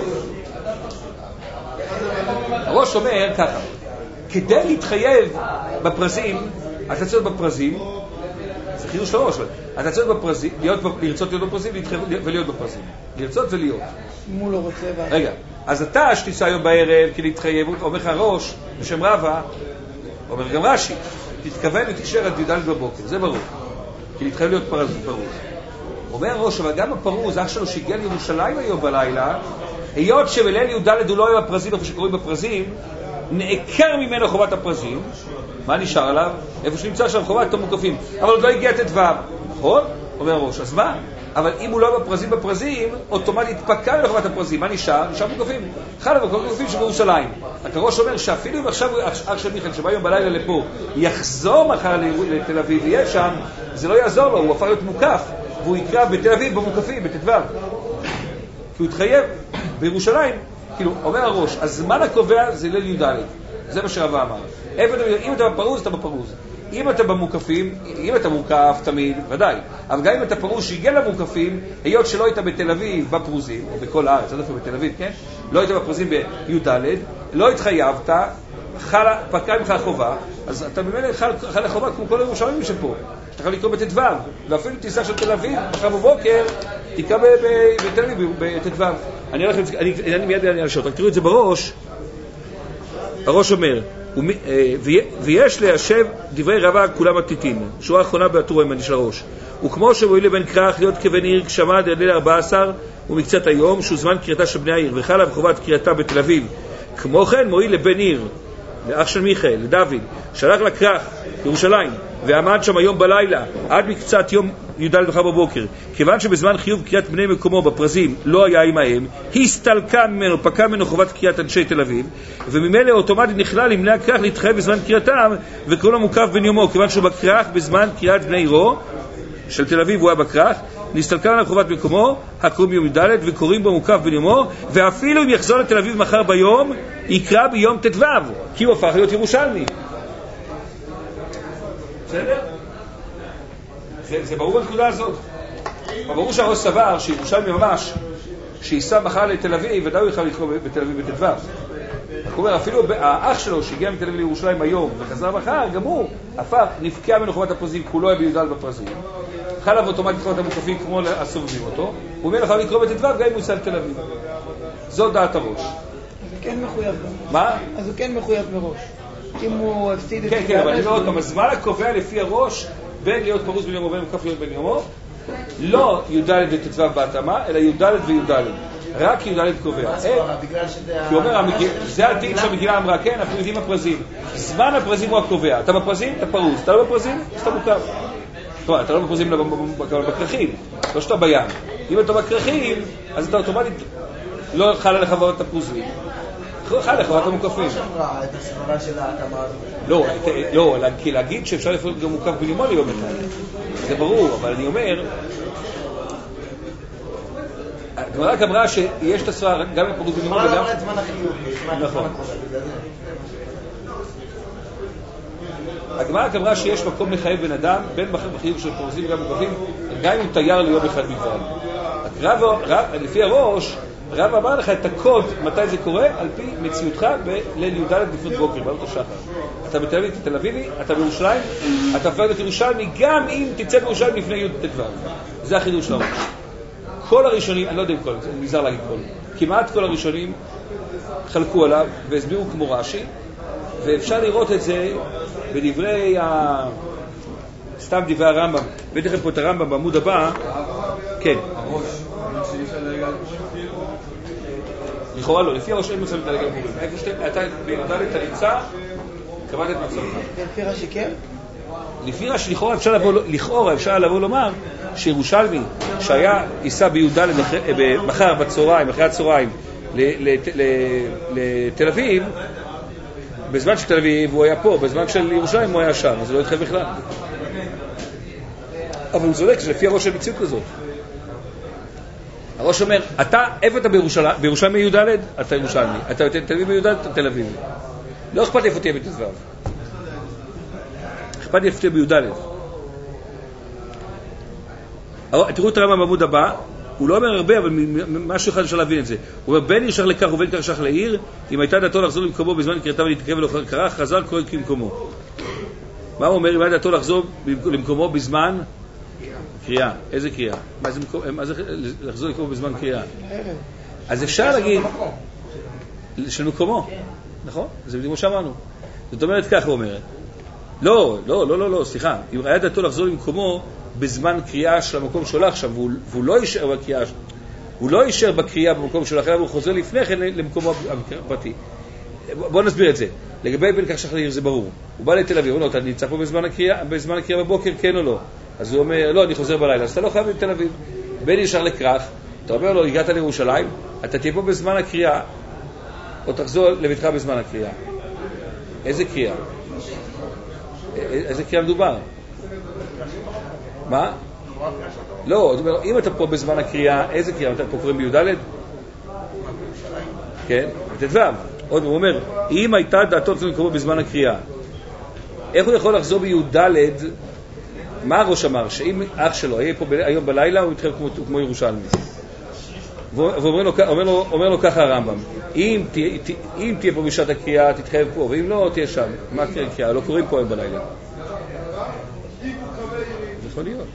[SPEAKER 2] הראש אומר ככה, כדי להתחייב בפרזים, אתה צריך בפרזים, זה חידוש לראש, אתה צריך בפרזים, לרצות להיות בפרזים ולהיות בפרזים. לרצות ולהיות.
[SPEAKER 4] אם הוא לא רוצה...
[SPEAKER 2] רגע, אז אתה שתיסע היום בערב כי להתחייב, אומר לך ראש, בשם רבא, אומר גם רש"י, תתכוון ותישאר עד י"ד בבוקר, זה ברור. כי להתחייב להיות פרז, ברור. אומר ראש, אבל גם הפרוז, אח שלו שהגיע לירושלים היום בלילה, היות שבליל י"ד הוא לא היה בפרזים, איפה שקוראים בפרזים, נעקר ממנו חובת הפרזים. מה נשאר עליו? איפה שנמצא שם חובת המוקפים. אבל עוד לא הגיע ט"ו. נכון? אומר ראש, אז מה? אבל אם הוא לא בפרזים, אוטומטית פקע ממנו חובת הפרזים. מה נשאר? נשאר מוקפים. חלב, מוקפים שבירושלים. הראש אומר שאפילו אם עכשיו אח של מיכאל שבא היום בלילה לפה, יחזור מחר לתל אביב ויהיה שם, זה לא יעזור לו, הוא הפך להיות מוקף, והוא יקרא בתל אביב במוקפים, בט"ו. כי הוא התחייב בירושלים. כאילו, אומר הראש, הזמן הקובע זה ליל י"ד. זה מה שרבא אמר. אם אתה בפרוז, אתה בפרוז. אם אתה במוקפים, אם אתה מוקף תמיד, ודאי. אבל גם אם אתה פרוז שהגיע למוקפים, היות שלא היית בתל אביב בפרוזים, או בכל הארץ, לא בתל אביב, כן? לא היית בפרוזים בי"ד, לא התחייבת, פקע ממך החובה, אז אתה ממילא חל החובה כמו כל הירושלמים שפה. שאתה יכול לקרוא בט"ו, ואפילו תיסע של תל אביב, מחר בבוקר, תקרא בתל אביב בט"ו. אני מיד אשאל, רק תראו את זה בראש. הראש אומר, ויש ליישב דברי רבא כולם מתניתין. שורה האחרונה בטור הימני של הראש. וכמו שמועיל לבן כרך להיות כבן עיר כשמע דליל 14 ומקצת היום, שהוא זמן קריאתה של בני העיר, וחלה בחובת קריאתה בתל אביב. כמו כן מועיל לבן עיר, לאח של מיכאל, לדוד, שלח לכרך, ירושלים, ועמד שם היום בלילה, עד מקצת יום י"ד מחר בבוקר. כיוון שבזמן חיוב קריאת בני מקומו בפרזים לא היה עמהם, הסתלקה ממנו, פקע ממנו חובת קריאת אנשי תל אביב, וממילא אוטומטית נכלל עם בני הכרך להתחייב בזמן קריאתם, וקראו לו מוקף בן יומו, כיוון שהוא בכרך בזמן קריאת בני עירו, של תל אביב הוא היה בכרך, נסתלקה עליו חובת במקומו, הקוראים ביום י"ד וקוראים בו מוקף בן יומו, ואפילו אם יחזור לתל אביב מחר ביום, יקרא ביום ט"ו, כי הוא הפך להיות ירושלמי. בסדר? זה ברור בנקודה הזאת. ברור שהראש סבר שירושלמי ממש, שיסע מחר לתל אביב, ודאי הוא יוכל לקרוא בתל אביב בט"ו. הוא אומר, אפילו האח שלו שהגיע מתל אביב לירושלים היום וחזר מחר, גם הוא הפך, נפקע ממנו חובת הפרזים, כולו היה בי"ד בפרזים. חלב אוטומטית חובת המוקפים כמו הסובבים אותו, הוא אומר לך לקרוא בט"ו גם אם הוא יסע לתל אביב. זו דעת הראש.
[SPEAKER 4] אז הוא כן מחויב מראש.
[SPEAKER 2] מה?
[SPEAKER 4] אז הוא כן מחויב מראש. אם הוא הפסיד את...
[SPEAKER 2] כן, אבל אני אומר עוד פעם, הזמן הקובע לפי הראש בין להיות פרוס בן יומו ובין מוקף להיות בן יומו, לא י"ד וט"ו בהתאמה, אלא י"ד וי"ד. רק י"ד קובע. כי הוא אומר, זה הדין שהמגילה אמרה, כן, אנחנו יודעים הפרזים. זמן הפרזים הוא הקובע. אתה בפרזים, אתה פרוס. אתה לא בפרזים, אז אתה מוקף. טוב, אתה לא בפרזים בכרכים, לא שאתה בים. אם אתה בכרכים, אז אתה אוטומטית לא חל עליך חובת הפרוזים. חל עליך חובת המוקפים.
[SPEAKER 5] מה שאמרה את הסברה של ההתאמה הזאת?
[SPEAKER 2] לא, כי להגיד שאפשר לפעול גם מוקף בלימון ליום אחד. זה ברור, אבל אני אומר, הגמרא רק אמרה שיש את הסברה גם לפרוס בלימון וגם...
[SPEAKER 5] מה אמרה את זמן החיוב?
[SPEAKER 2] נכון. הגמרא רק אמרה שיש מקום לחייב בן אדם בין בחיוב של פרוזים וגם מוקפים, גם אם הוא תייר ליום אחד בלבד. לפי הראש, רב אמר לך את הקוד מתי זה קורה על פי מציאותך בליל י"ד לפנות בוקר, בעלות השחר. אתה בתל אביב, תל אביבי, אתה בירושלים, אתה הפך להיות ירושלמי גם אם תצא בירושלים לפני י' ט"ו. זה החידוש של הראש. כל הראשונים, אני לא יודע אם כל, זה מזר להגיד כל, כמעט כל הראשונים חלקו עליו והסבירו כמו רש"י, ואפשר לראות את זה בדברי סתם דברי הרמב"ם. בטח פה את הרמב"ם בעמוד הבא. כן. לכאורה לא, לפי הראש אין מצב לדלג על גורים. איפה שאתה בי"ד אתה נמצא, קבעת את מצבך.
[SPEAKER 4] לפי רש"י כן?
[SPEAKER 2] לפי רש"י לכאורה אפשר לבוא לומר שירושלמי שהיה ייסע בי"ד מחר בצהריים, אחרי הצהריים לתל אביב, בזמן של תל אביב הוא היה פה, בזמן של ירושלים הוא היה שם, אז זה לא יתחייב בכלל. אבל הוא צודק, זה לפי הראש של מציאות כזאת. הראש אומר, איפה אתה בירושלים? בירושלים מי"ד? אתה ירושלמי. אתה תל אביב מי"ד? אתה תל אביב. לא אכפת איפה תהיה בט"ו. אכפת איפה תהיה בי"ד. תראו את הרמב"ם בעמוד הבא, הוא לא אומר הרבה, אבל משהו אחד אפשר להבין את זה. הוא אומר, בין ירשך לכך ובין כך שך לעיר, אם הייתה דעתו לחזור למקומו בזמן קריאתה ולהתקרב ולא קרא, חזר קורא כמקומו. מה הוא אומר? אם הייתה דעתו לחזור למקומו בזמן קריאה. איזה קריאה? מה זה לחזור למקומו בזמן קריאה? אז אפשר להגיד של מקומו. נכון? זה בדיוק מה שאמרנו. זאת אומרת כך הוא אומר. לא, סליחה. אם היה דעתו לחזור למקומו בזמן קריאה של המקום שהולך שם, והוא לא יישאר בקריאה, הוא לא יישאר בקריאה במקום שהולך, אלא הוא חוזר לפני כן למקומו הפרטי. בואו נסביר את זה. לגבי בין כך שך לעיר זה ברור. הוא בא לתל אביב, הוא אומר, אתה נמצא פה בזמן הקריאה בבוקר, כן או לא? אז הוא אומר, לא, אני חוזר בלילה, אז אתה לא חייב לתל אביב. בין ישר לכרך, אתה אומר לו, הגעת לירושלים, אתה תהיה פה בזמן הקריאה, או תחזור לביתך בזמן הקריאה. איזה קריאה? איזה קריאה מדובר? מה? לא, זאת אומרת, אם אתה פה בזמן הקריאה, איזה קריאה? אתה פה קוראים בי"ד? כן, בט"ו. עוד הוא אומר, אם הייתה דעתו למקומו בזמן הקריאה, איך הוא יכול לחזור בי"ד? מה הראש אמר? שאם אח שלו יהיה פה היום בלילה, הוא יתחייב כמו ירושלמי. ואומר לו ככה הרמב"ם, אם תהיה פה בשעת הקריאה, תתחייב פה, ואם לא, תהיה שם. מה הקריאה? לא קוראים פה היום בלילה. זה יכול להיות.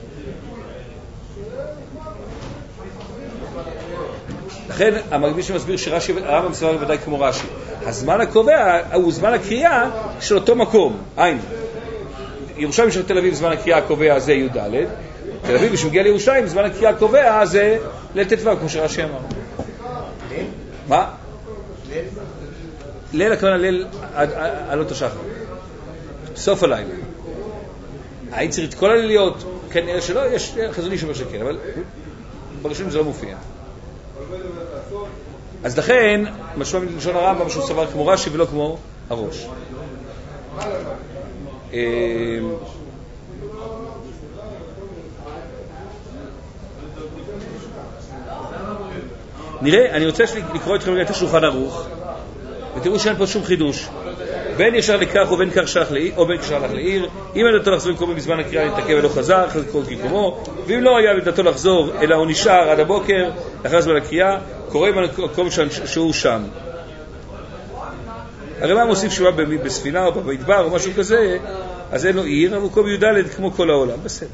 [SPEAKER 2] לכן המקביל שמסביר שרש"י הרמב"ם מסביר ודאי כמו רש"י. הזמן הקובע הוא זמן הקריאה של אותו מקום. אין. ירושלים של תל אביב זמן הקריאה הקובע זה י"ד. תל אביב שמגיע לירושלים זמן הקריאה הקובע זה ליל ט"ו כמו שרש"י אמר. מה? ליל הכוונה ליל עלות השחר. סוף הלילה. האם צריך את כל הליליות? כנראה שלא, יש חזוני שאומר שכן, אבל בראשונים זה לא מופיע. אז לכן, משמע מלשון הרמב"ם שהוא סבר כמו רש"י ולא כמו הראש. נראה, אני רוצה לקרוא אתכם את השולחן ערוך, ותראו שאין פה שום חידוש. בין ישר לכך ובין כך שלח לעיר, אם אין דתו לחזור למקומו בזמן הקריאה להתעכב ולא חזר, אחרי כל כמקומו, ואם לא היה בדתו לחזור, אלא הוא נשאר עד הבוקר, לאחר זמן הקריאה, קורא במקום שהוא שם. הרי מה מוסיף שהוא בספינה או במדבר או משהו כזה, אז אין לו עיר, אבל הוא קום י"ד כמו כל העולם, בסדר.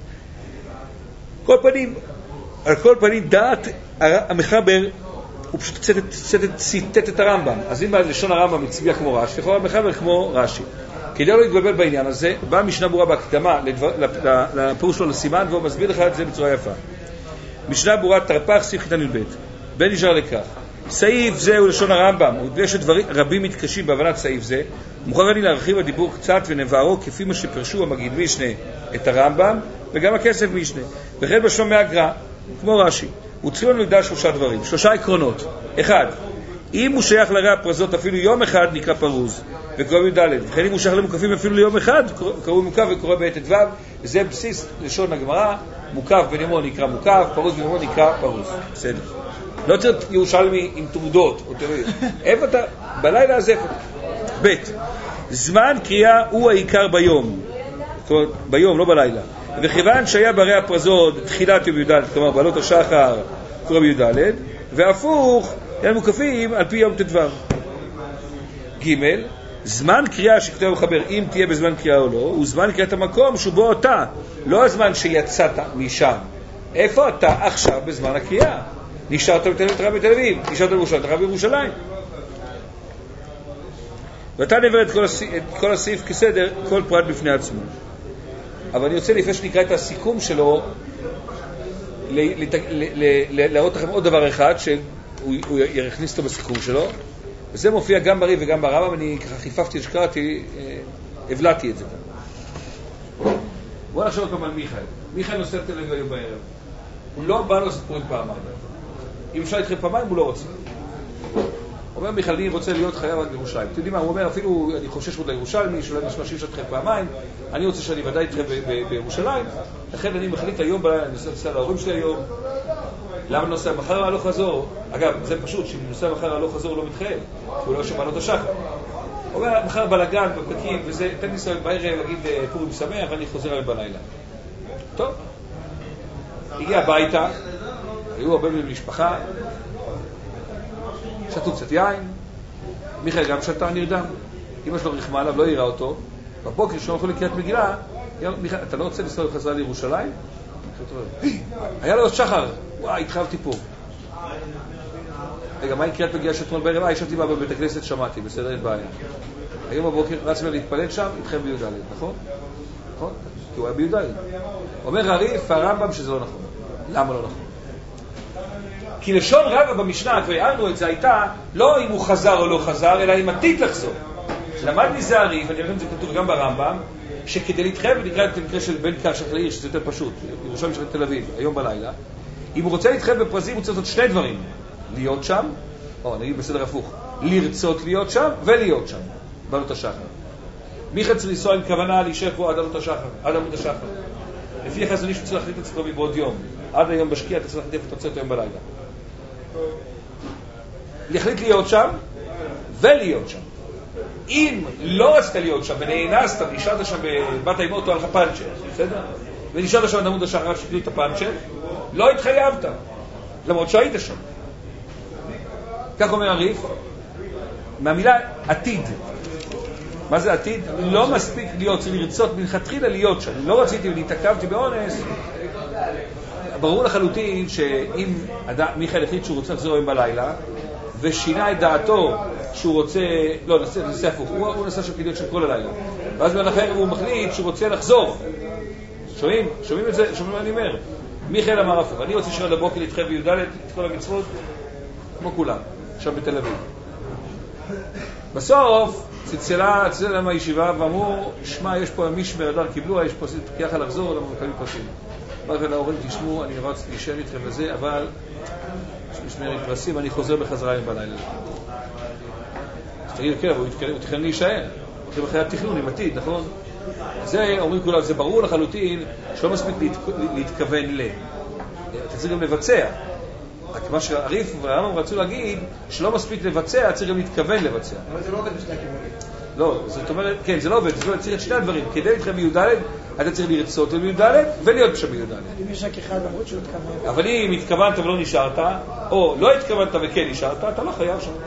[SPEAKER 2] על כל פנים, דעת המחבר, הוא פשוט ציטט את הרמב"ם. אז אם בלשון הרמב"ם מצביע כמו רש"י, יכול המחבר כמו רש"י. כדי לא להתבלבל בעניין הזה, באה משנה ברורה בהקדמה לפירוש שלו לסימן, והוא מסביר לך את זה בצורה יפה. משנה ברורה תרפ"ח סעיף קטן י"ב. בין ישר לכך. סעיף זה הוא לשון הרמב"ם, ובגלל שדברים רבים מתקשים בהבנת סעיף זה, מוכרח אני להרחיב הדיבור קצת ונבערו כפי מה שפרשו המגיד משנה את הרמב"ם, וגם הכסף משנה. וכן בשום מהגר"א, כמו רש"י. הוא צריך לנו לדעת שלושה דברים, שלושה עקרונות. אחד, אם הוא שייך לרע הפרזות אפילו יום אחד נקרא פרוז, וקורא בי"ד. וכן אם הוא שייך למוקפים אפילו ליום אחד, קראו מוקף וקורא בעת ט"ו. זה בסיס לשון הגמרא, מוקף בנימו נקרא מוקף, פרוז בנימו נקרא פרוז. בסדר. לא צריך ירושלמי עם תעודות, או תראי. איפה אתה? בלילה הזה איפה? ב' זמן קריאה הוא העיקר ביום. זאת אומרת, ביום, לא בלילה. וכיוון שהיה ברי הפרזות תחילת יום י"ד, כלומר בעלות השחר קורא בי"ד, והפוך, הם מוקפים על פי יום ט"ו. ג' זמן קריאה שכתב המחבר, אם תהיה בזמן קריאה או לא, הוא זמן קריאת המקום שבו אתה, לא הזמן שיצאת משם. איפה אתה עכשיו בזמן הקריאה? נשארת בתל אביב, נשארת בירושלים, תראה בירושלים. ואתה נעבר את כל הסעיף כסדר, כל פרט בפני עצמו. אבל אני רוצה לפני שנקרא את הסיכום שלו, להראות לכם עוד דבר אחד שהוא יכניס אותו בסיכום שלו, וזה מופיע גם ברי וגם ברמב"ם. אני ככה חיפפתי שקראתי, הבלעתי את זה. בואו נחשוב פעם על מיכאל נוסע תל אביב היום בערב. הוא לא בא לו סיפורים פעמיים. אם אפשר להתחיל פעמיים, הוא לא רוצה. הוא אומר, מיכאל, אני רוצה להיות חייב רק בירושלים. אתם יודעים מה? הוא אומר, אפילו אני חושש עוד לירושלמי, שאולי נשמע שאי אפשר להתחיל פעמיים, אני רוצה שאני ודאי אתחיל בירושלים, לכן אני מחליט היום בלילה, אני נוסע להורים שלי היום. למה נוסע מחר הלוך חזור? אגב, זה פשוט, שאם נוסע מחר הלוך חזור הוא לא מתחייב, כי הוא לא שבעלות השחר. הוא אומר, מחר בלגן, בפקקים, וזה, תן לי סביב בערב, להגיד פורים שמח, ואני חוזר היום בלילה. טוב. הגיע הביתה, היו הרבה במשפחה, שתו קצת יין, מיכאל גם שתה נרדם, אמא שלו רחמה עליו, לא יראה אותו, בבוקר שהוא הולך לקריאת מגילה, מיכאל, אתה לא רוצה לנסוע בחזרה לירושלים? היה לו עוד שחר, וואי, התחלתי פה. רגע, מה עם קריאת מגילה שאתמול בערב? ישבתי בה בבית הכנסת, שמעתי, בסדר, אין בעיה. היום בבוקר רצנו להתפלל שם, איתכם בי"ד, נכון? נכון? כי הוא היה בי"ד. אומר הריף, הרמב"ם, שזה לא נכון. למה לא נכון? כי לשון רבא במשנה, כבר הערנו את זה, הייתה לא אם הוא חזר או לא חזר, אלא אם עתיד לחזור. למד מזה הריף, אני חושב שזה כתוב גם ברמב"ם, שכדי להתחייב, נקרא את המקרה של בן קר של לעיר, שזה יותר פשוט, ירושלים של תל אביב, היום בלילה, אם הוא רוצה להתחייב בפרזים, הוא צריך לעשות שני דברים. להיות שם, או נגיד בסדר הפוך, לרצות להיות שם ולהיות שם, בעלות השחר. מיכאל צריך לנסוע עם כוונה להישאר פה עד עמוד השחר. לפי החזוני שהוא צריך להחליט את עצמו מבעוד יום. עד היום בשקיע אתה צריך להחליט את עצמו היום בלילה. להחליט להיות שם ולהיות שם. אם לא רצית להיות שם ונאנסת ונשארת שם בבת האימות או על הפאנצ'ר, בסדר? ונשארת שם עד עמוד השחר שקידו את הפאנצ'ר, לא התחייבת, למרות שהיית שם. כך אומר הריף, מהמילה עתיד. מה זה עתיד? לא מספיק להיות, צריך לרצות מלכתחילה להיות שם. לא רציתי ולהתעכבתי באונס. ברור לחלוטין שאם מיכאל החליט שהוא רוצה לחזור היום בלילה, ושינה את דעתו שהוא רוצה, לא, נעשה הפוך, הוא נסע שם כדאיות של כל הלילה. ואז בנחר הוא מחליט שהוא רוצה לחזור. שומעים? שומעים את זה? שומעים מה אני אומר? מיכאל אמר הפוך, אני רוצה שעד הבוקר להתחייב בי"ד את כל המצוות, כמו כולם, שם בתל אביב. בסוף צלצלה מהישיבה ואמרו, שמע, יש פה מישהו ברדאר קיבלו, יש פה פקיח על לחזור, למה מקבלים פרסים. אמרתי להורים, תשמעו, אני רציתי להישאר איתכם וזה, אבל משמר עם פרסים, אני חוזר בחזרה עם בלילה. אז תגיד, כן, אבל הוא תכנן להישאר. הולכים אחרי התכנון עם עתיד, נכון? זה, אומרים כולם, זה ברור לחלוטין שלא מספיק להתכוון אתה צריך גם לבצע. מה שהריף והרמב"ם רצו להגיד, שלא מספיק לבצע, צריך גם להתכוון לבצע.
[SPEAKER 5] אבל זה לא עובד בשני הכיוונים.
[SPEAKER 2] לא, זאת אומרת, כן, זה לא עובד, צריך את שני הדברים. כדי להתחיל בי"ד, אתה צריך לרצות בי"ד ולהיות שם בי"ד.
[SPEAKER 4] אם יש רק אחד למרות שהוא התכוון.
[SPEAKER 2] אבל אם התכוונת ולא נשארת, או לא התכוונת וכן נשארת, אתה לא חייב שם.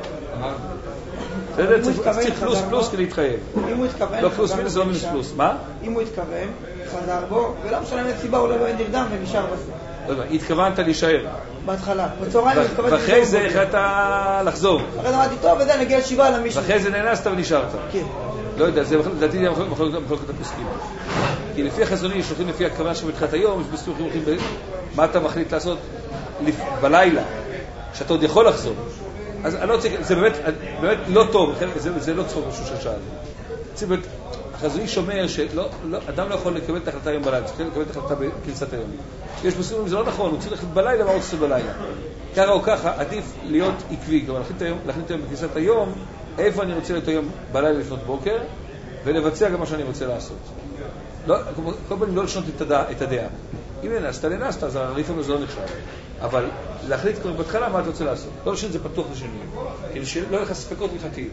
[SPEAKER 2] צריך פלוס כדי להתחייב.
[SPEAKER 4] אם הוא התכוון...
[SPEAKER 2] לא פלוס מינוס, זה לא מינוס פלוס. מה?
[SPEAKER 4] אם הוא התכוון, חזר בו, ולא משנה את סיבה, אולי לא נרדם ונשאר בסוף.
[SPEAKER 2] לא יודע, התכוונת להישאר.
[SPEAKER 4] בהתחלה. בצהריים התכוונתי...
[SPEAKER 2] ואחרי זה החלטת לחזור.
[SPEAKER 4] אחרי זה אמרתי, טוב, וזה נגיע לשבעה למישהו.
[SPEAKER 2] ואחרי זה נאנסת ונשארת.
[SPEAKER 4] כן.
[SPEAKER 2] לא יודע, זה לדעתי מחלוקת הפוסקים. כי לפי החזוני, שולחים לפי הכוונה שבתחילת היום, יש בסוף הולכים מה אתה מחליט לעשות בלילה, שאתה עוד יכול לחזור. אז אני לא רוצה, זה באמת לא טוב, זה לא צחוק משהו ששאל. החזוני שומר שאדם לא יכול לקבל את ההחלטה היום בלילה, צריך לקבל את ההחלטה בכניסת היום. יש בסוף, זה לא נכון, הוא צריך להחליט בלילה, מה הוא עושה בלילה. ככה או ככה, עדיף להיות עקבי, כלומר להחליט היום בכניסת היום, איפה אני רוצה להיות היום בלילה לפנות בוקר, ולבצע גם מה שאני רוצה לעשות. כל פעם לא לשנות את הדעה. אם ננסת, אז הרפורמה זה לא נחשב. אבל להחליט כבר בהתחלה מה אתה רוצה לעשות. לא לשנות זה פתוח לשינויים. כאילו שלא יהיה לך ספקות מחכים.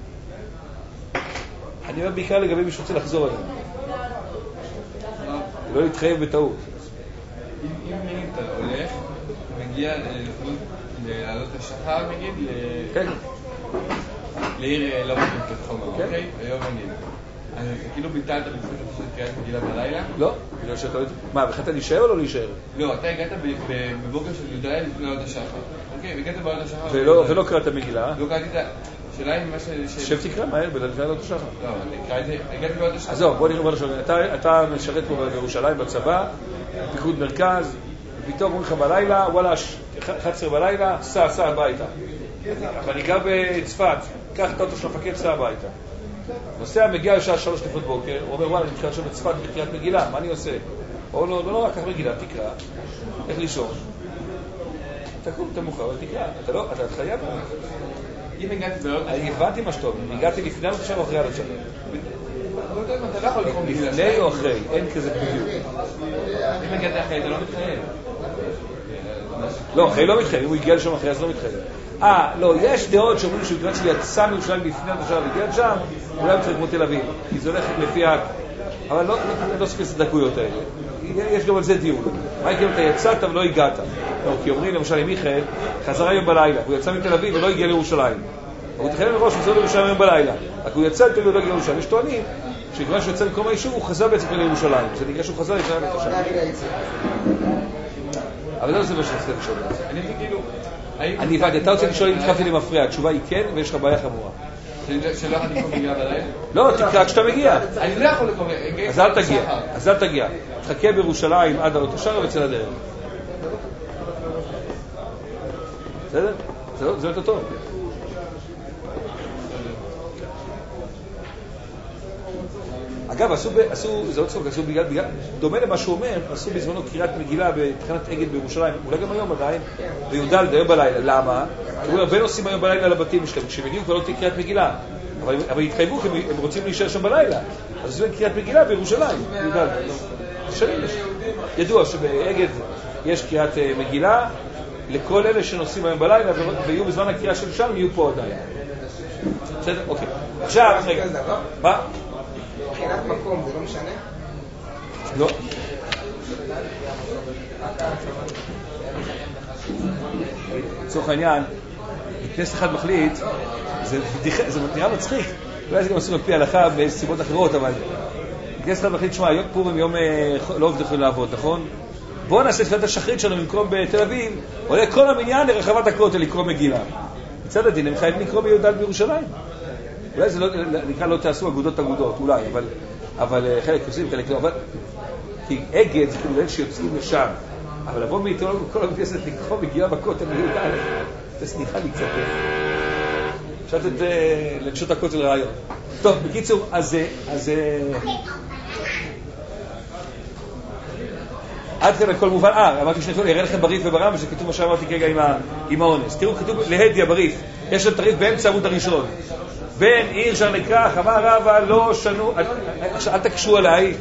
[SPEAKER 2] אני אומר בעיקר לגבי מי שרוצה לחזור היום. לא להתחייב בטעות.
[SPEAKER 3] אם אתה הולך, מגיע לעלות השחר, נגיד, לעיר לא מגיע כתחומה, אוקיי? היום נגיד. אז כאילו ביטלת לפני פשוט קריאת מגילה בלילה?
[SPEAKER 2] לא, בגלל שאתה... מה, החלטת להישאר או לא להישאר?
[SPEAKER 3] לא, אתה הגעת בבוקר של י"ד לפני לעלות השחר. אוקיי, הגעת בעלות השחר.
[SPEAKER 2] ולא קראת מגילה?
[SPEAKER 3] לא קראתי את ה... שאלה היא מה
[SPEAKER 2] שב תקרא מהר, לפני לעלות השחר.
[SPEAKER 3] לא, הגעתי בעלות השחר.
[SPEAKER 2] אז זהו, בוא נראה בלשון. אתה משרת פה בירושלים בצבא, פיקוד מרכז, ופתאום אומרים לך בלילה, וואלה, 11 בלילה, סע הביתה. אבל אני גר בצפת, קח את האוטו של המפקד, סע הביתה. נוסע מגיע לשעה 3 לפנות בוקר, הוא אומר, וואלה, אני מתחיל עכשיו בצפת בקריאת מגילה, מה אני עושה? או לא, קח מגילה, תקרא, איך לישון? תקום, אתה מוכר, אבל תקרא, אתה חייב.
[SPEAKER 3] אם הגעתי בעוד...
[SPEAKER 2] אני הבנתי מה שטוב, הגעתי לפני עוד עכשיו או אחרי עוד עכשיו?
[SPEAKER 3] אתה לא יכול לקרוא מגילה.
[SPEAKER 2] לפני או אחרי, אין כזה בדיוק.
[SPEAKER 3] אם הגעתי אחרי, אתה לא מתחייב.
[SPEAKER 2] לא, אחרי לא מתחייב, אם הוא הגיע לשם אחרי אז לא מתחייב. לא, יש דעות שאומרים שבגלל שהוא יצא מירושלים לפני התושב והגיע שם, אולי הוא צריך כמו תל אביב, כי זה הולך לפי אבל לא ספס את הדקויות האלה. יש גם על זה דיון. מה יקרה אם אתה יצאת ולא הגעת? כי אומרים למשל עם מיכאל, חזר היום בלילה, הוא יצא מתל אביב ולא הגיע לירושלים. הוא תחייב מראש, הוא חזר לירושלים היום בלילה. רק הוא יצא לתל אביב ולא הגיע לירושלים. יש טוענים שכיוון שהוא יצא ממקום היישוב, הוא חזר בעצם לירושלים. זה נקרא שהוא חזר לירושלים לתושב. אבל לא זה מה שצריך לשאול. אני הבנתי, אתה רוצה לשאול אם התחלתי למפריע, התשובה היא כן, ויש לך בעיה חמורה.
[SPEAKER 3] שלא יכולתי לקרוא מגילה בלילה?
[SPEAKER 2] לא, תקרא כשאתה מגיע.
[SPEAKER 3] אני לא יכול לקרוא מגילה.
[SPEAKER 2] אז אל תגיע. תחכה בירושלים עד עלות השער ויצא לדרך. בסדר? זה יותר טוב. אגב, זה עוד סוג, עשו בגלל, דומה למה שהוא אומר, עשו בזמנו קריאת מגילה בתחנת אגד בירושלים, אולי גם היום עדיין, ויודל היום בלילה. למה? כי הרבה נוסעים היום בלילה לבתים שלהם, כשמגיעים כבר לא תהיה קריאת מגילה, אבל התחייבו, הם רוצים להישאר שם בלילה, אז עשו קריאת מגילה בירושלים, יודל. ידוע שבאגד יש קריאת מגילה לכל אלה שנוסעים היום בלילה, ויהיו בזמן הקריאה של שם, יהיו פה עדיין. בסדר? אוקיי. עכשיו, רגע. מה?
[SPEAKER 5] מבחינת מקום, זה לא משנה?
[SPEAKER 2] לא. לצורך העניין, כנסת אחד מחליט, זה נראה מצחיק, אולי זה גם עשו מפי הלכה באיזה סיבות אחרות, אבל כנסת אחד מחליט, שמע, יום פורים, יום לא עובדים לעבוד, נכון? בואו נעשה תפילת השחרית שלנו במקום בתל אביב, עולה כל המניין לרחבת הכותל לקרוא מגילה. מצד הדין, הם חייבים לקרוא ביהודל בירושלים. אולי זה נקרא לא תעשו אגודות, אולי, אבל חלק עושים, חלק לא, אבל כי אגד זה כאילו שיוצאים לשם, אבל לבוא מאיתו כל המתייסת לקרוא מגיעה בכותל ביהודל, זה סניחה לי קצת. אפשר לתת לנשות הכותל רעיון. טוב, בקיצור, אז עד כאן הכל מובן. אמרתי שאני יראה לכם בריף וברם, וזה כתוב מה שאמרתי כרגע עם האונס. תראו, כתוב להדיה בריף, יש שם תריף באמצע עמוד הראשון. בין עיר שר לכך, אמר רבא לא שנו, אל תקשו עליי,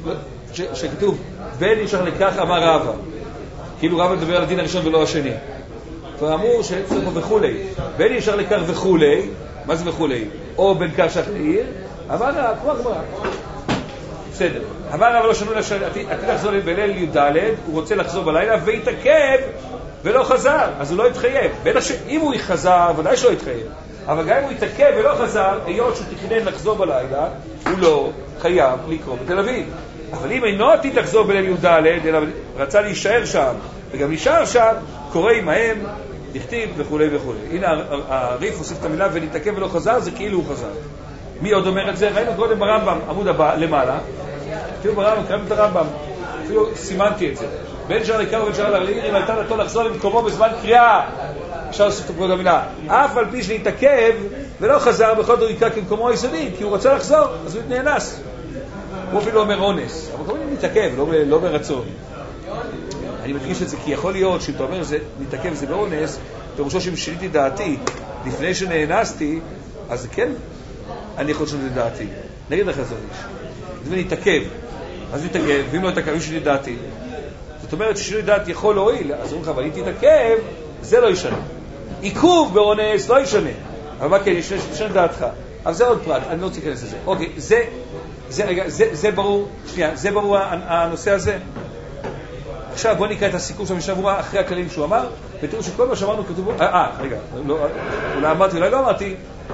[SPEAKER 2] שכתוב בין עיר שר לכך, אמר רבא. כאילו רבא מדבר על הדין הראשון ולא השני. כבר אמרו שצריך פה וכולי. בין ישר לקר וכולי, מה זה וכולי? או בין קר שח לעיר, אבל כמו הגמרא. בסדר. אבל לא שנו עתיד לחזור בליל י"ד, הוא רוצה לחזור בלילה והתעכב ולא חזר, אז הוא לא יתחייב. אם הוא יחזר, ודאי שלא יתחייב. אבל גם אם הוא יתעכב ולא חזר, היות שהוא תכנן לחזור בלילה, הוא לא חייב לקרוא בתל אביב. אבל אם אינו עתיד לחזור בליל י"ד, אלא רצה להישאר שם, וגם נשאר שם, קורא עמהם, דכתיב וכו' וכו'. הנה הריף הוסיף את המילה ולהתעכב ולא חזר, זה כאילו הוא חזר. מי עוד אומר את זה? ראינו קודם ברמב"ם, עמוד הבא, למעלה. אפילו ברמב"ם, קראנו את הרמב"ם, אפילו סימנתי את זה. בין שער לקר ובין שער לעיר, אם הייתה נתו לחזור למקומו בזמן קריאה, אפשר לעשות את המילה. אף על פי שנתעכב ולא חזר, בכל זאת הוא יקרא כמקומו היסודי, כי הוא רוצה לחזור, אז הוא נאנס. הוא אפילו אומר אונס, אבל כמובן נתעכב, לא ברצון. אני מדגיש את זה כי יכול להיות שאם אתה אומר נתעכב זה באונס, פירושו שאם שיניתי דעתי לפני שנאנסתי, אז כן, אני יכול לשנות את דעתי. נגיד לך זאת איש. זה נתעכב, אז נתעכב, ואם לא נתעכב, אם שיניתי דעתי. זאת אומרת ששינוי דעת יכול להועיל, אז אומרים לך, אבל אם תתעכב, זה לא ישנה. עיכוב באונס לא ישנה. אבל מה כן, ישנה דעתך. אבל זה עוד פרט, אני לא רוצה להיכנס לזה. אוקיי, זה ברור, שנייה, זה ברור הנושא הזה. עכשיו בוא נקרא את הסיכום של המשנה ברורה אחרי הכללים שהוא אמר, ותראו שכל מה שאמרנו כתוב... רגע, אולי אמרתי, אולי לא אמרתי.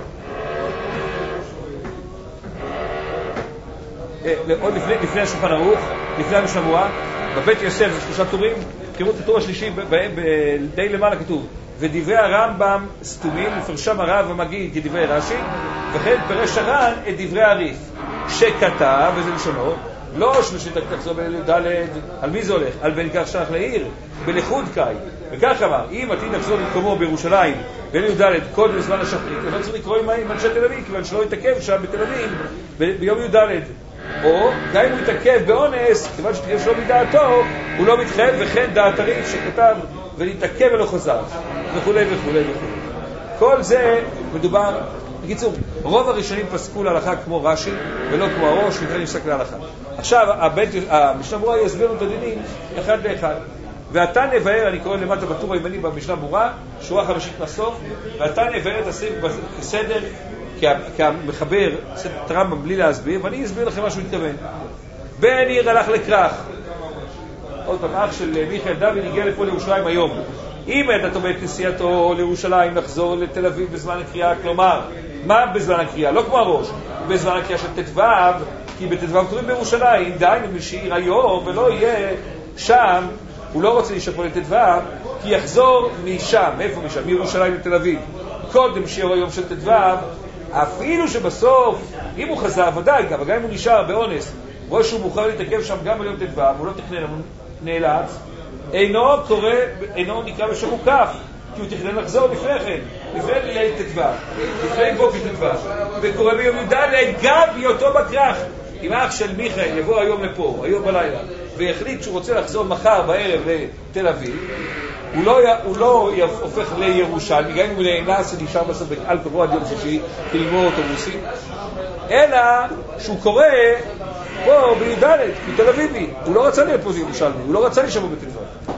[SPEAKER 2] עוד לפני השולחן ערוך, לפני המשנה ברורה, בבית יוסף זה 3 טורים, תראו את הטור השלישי, די למעלה כתוב, ודברי הרמב"ם סתומים, מפרשם הרב המגיד כדברי רש"י, וכן פירש הר"ן את דברי הריף, שכתב, וזה לשונו, לא שמשית תחזור בליל י"ד, על מי זה הולך? על בין כך שח לעיר, בלכוד קאי. וכך אמר, אם עתיד לחזור למקומו בירושלים, בליל י"ד, קודם לזמן השחרית, לא צריך לקרוא עם אנשי תל אביב, כיוון שלא יתעכב שם בתל אביב ביום י"ד. או גם אם הוא יתעכב באונס, כיוון שתהיה שלא מדעתו, הוא לא מתחייב, וכן דעת הריף שכתב ולהתעכב ולא חוזר, וכו' וכו' וכו'. כל זה מדובר, בקיצור, רוב הראשונים פסקו להלכה כמו רש"י, ולא כמו הראש, וכן נפסק להלכה. עכשיו, המשנה ברורה יסביר את הדינים אחד לאחד. ואתה נבהר, אני קורא למטה בטור הימני במשנה ברורה, שורה 50 מהסוף, ואתה נבהר את הסעיף בסדר, כי המחבר עושה את הרמב"ם בלי להסביר, ואני אסביר לכם מה שהוא התכוון. בן עיר הלך לכרך. עוד פעם, אח של מיכאל דוד הגיע לפה לירושלים היום. אם אתה תובע את נסיעתו לירושלים לחזור לתל אביב בזמן הקריאה, כלומר, מה בזמן הקריאה? לא כמו הראש, בזמן הקריאה של ט"ו, כי בט"ו קוראים בירושלים, דהיינו מי שעיר היום ולא יהיה שם, הוא לא רוצה להישאר פה לט"ו, כי יחזור משם, מאיפה משם? מירושלים לתל אביב. קודם שיעור היום של ט"ו, אפילו שבסוף, אם הוא חזר, ודאי, אבל גם אם הוא נשאר באונס, רואה שהוא מוכר להתעכב שם גם ביום ט"ו, הוא לא תכנן, הוא נאלץ, אינו נקרא בשם מוקף, כי הוא תכנן לחזור לפני כן, לפני ליל ט"ו, לפני בוקר ט"ו, וקורא ביום י"ד גם בהיותו בכרך. אם האח של מיכאל יבוא היום לפה, היום בלילה, והחליט שהוא רוצה לחזור מחר בערב לתל אביב, הוא לא הופך לירושלים, גם אם הוא נאנס ונשאר בסוף על קבוע עד יום שישי, כלגמור אוטובוסים, אלא שהוא קורא פה בי"ד, בתל אביבי. הוא לא רצה להיות פה ירושלמי, הוא לא רצה להישאר בתל אביב.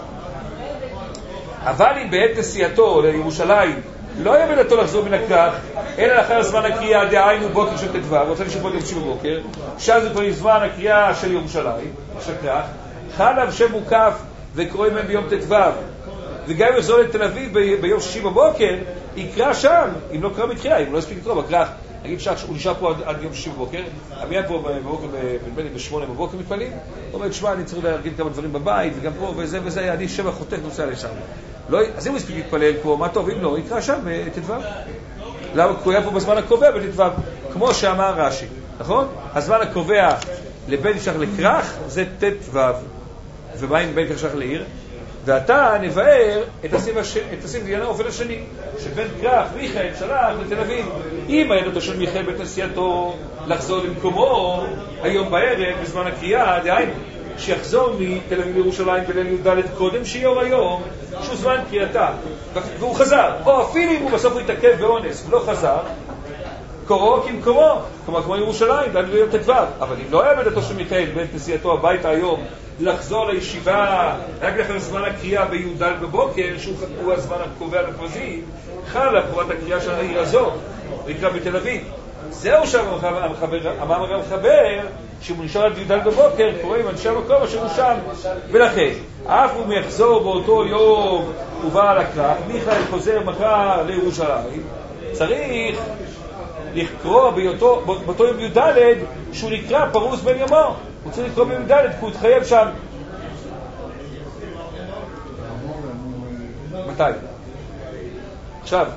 [SPEAKER 2] אבל אם בעת נסיעתו לירושלים לא היה בדעתו לחזור מן הכרך, אלא לאחר זמן הקריאה, דהיינו בוקר של ט"ו, רוצה לשפוט יום שישי בבוקר, שאז זה כבר זמן הקריאה של ירושלים, של הכרך, חלב שם מוקף וקורא מהם ביום ט"ו, וגם אם יחזור לתל אביב ביום שישי בבוקר, יקרא שם, אם לא קרא מתחילה, אם לא הספיק לקרוא בכרך, נגיד שהוא נשאר פה עד יום שישי בבוקר, מיד פה בבוקר, ב8 בבוקר מתפלים, הוא אומר, תשמע, אני צריך להרגיל כמה דברים בבית, וגם פה וזה, אני 7 חותך נוסע לשם. אז אם הוא הספיק להתפלל פה, מה טוב, אם לא, יקרא שם בט"ו. למה? הוא היה פה בזמן הקובע בט"ו, כמו שאמר רש"י, נכון? הזמן הקובע לבין שח לכרך זה ט"ו, ומה עם בין שח לעיר? ואתה נבהר את הסעיף בעניינו האופן השני, שבין כרך מיכאל שלח לתל אביב. אם היה דתו של מיכאל בעת נסיעתו לחזור למקומו היום בערב בזמן הקריאה, דהיינו שיחזור מתל אביב לירושלים בליל י"ד קודם שיעור היום, שהוא זמן קריאתה, והוא חזר, או אפילו אם הוא בסוף הוא התעכב באונס ולא חזר, קורו כמקומו, כלומר כמו ירושלים, דן ליום ט"ו. אבל אם לא היה בדתו של מיכאל בעת נסיעתו הביתה היום, לחזור לישיבה רק לאחר זמן הקריאה בי"ד בבוקר, שהוא הזמן הקובע בפרזים, חלה חובת הקריאה של העיר הזו, ויקרא בתל אביב. זהו שאמר המחבר, שהוא נשאר עד י"ד בבוקר, קורא עם אנשי המקום אשר הוא שם. ולכן, אף הוא יחזור באותו יום ובא על הכרך, מיכאל חוזר מחר לירושלים, צריך לקרוא באותו יום י"ד שהוא נקרא פרוס בן יומו. הוא צריך לקרוא בי"ד כי הוא התחייב שם. מתי? עכשיו.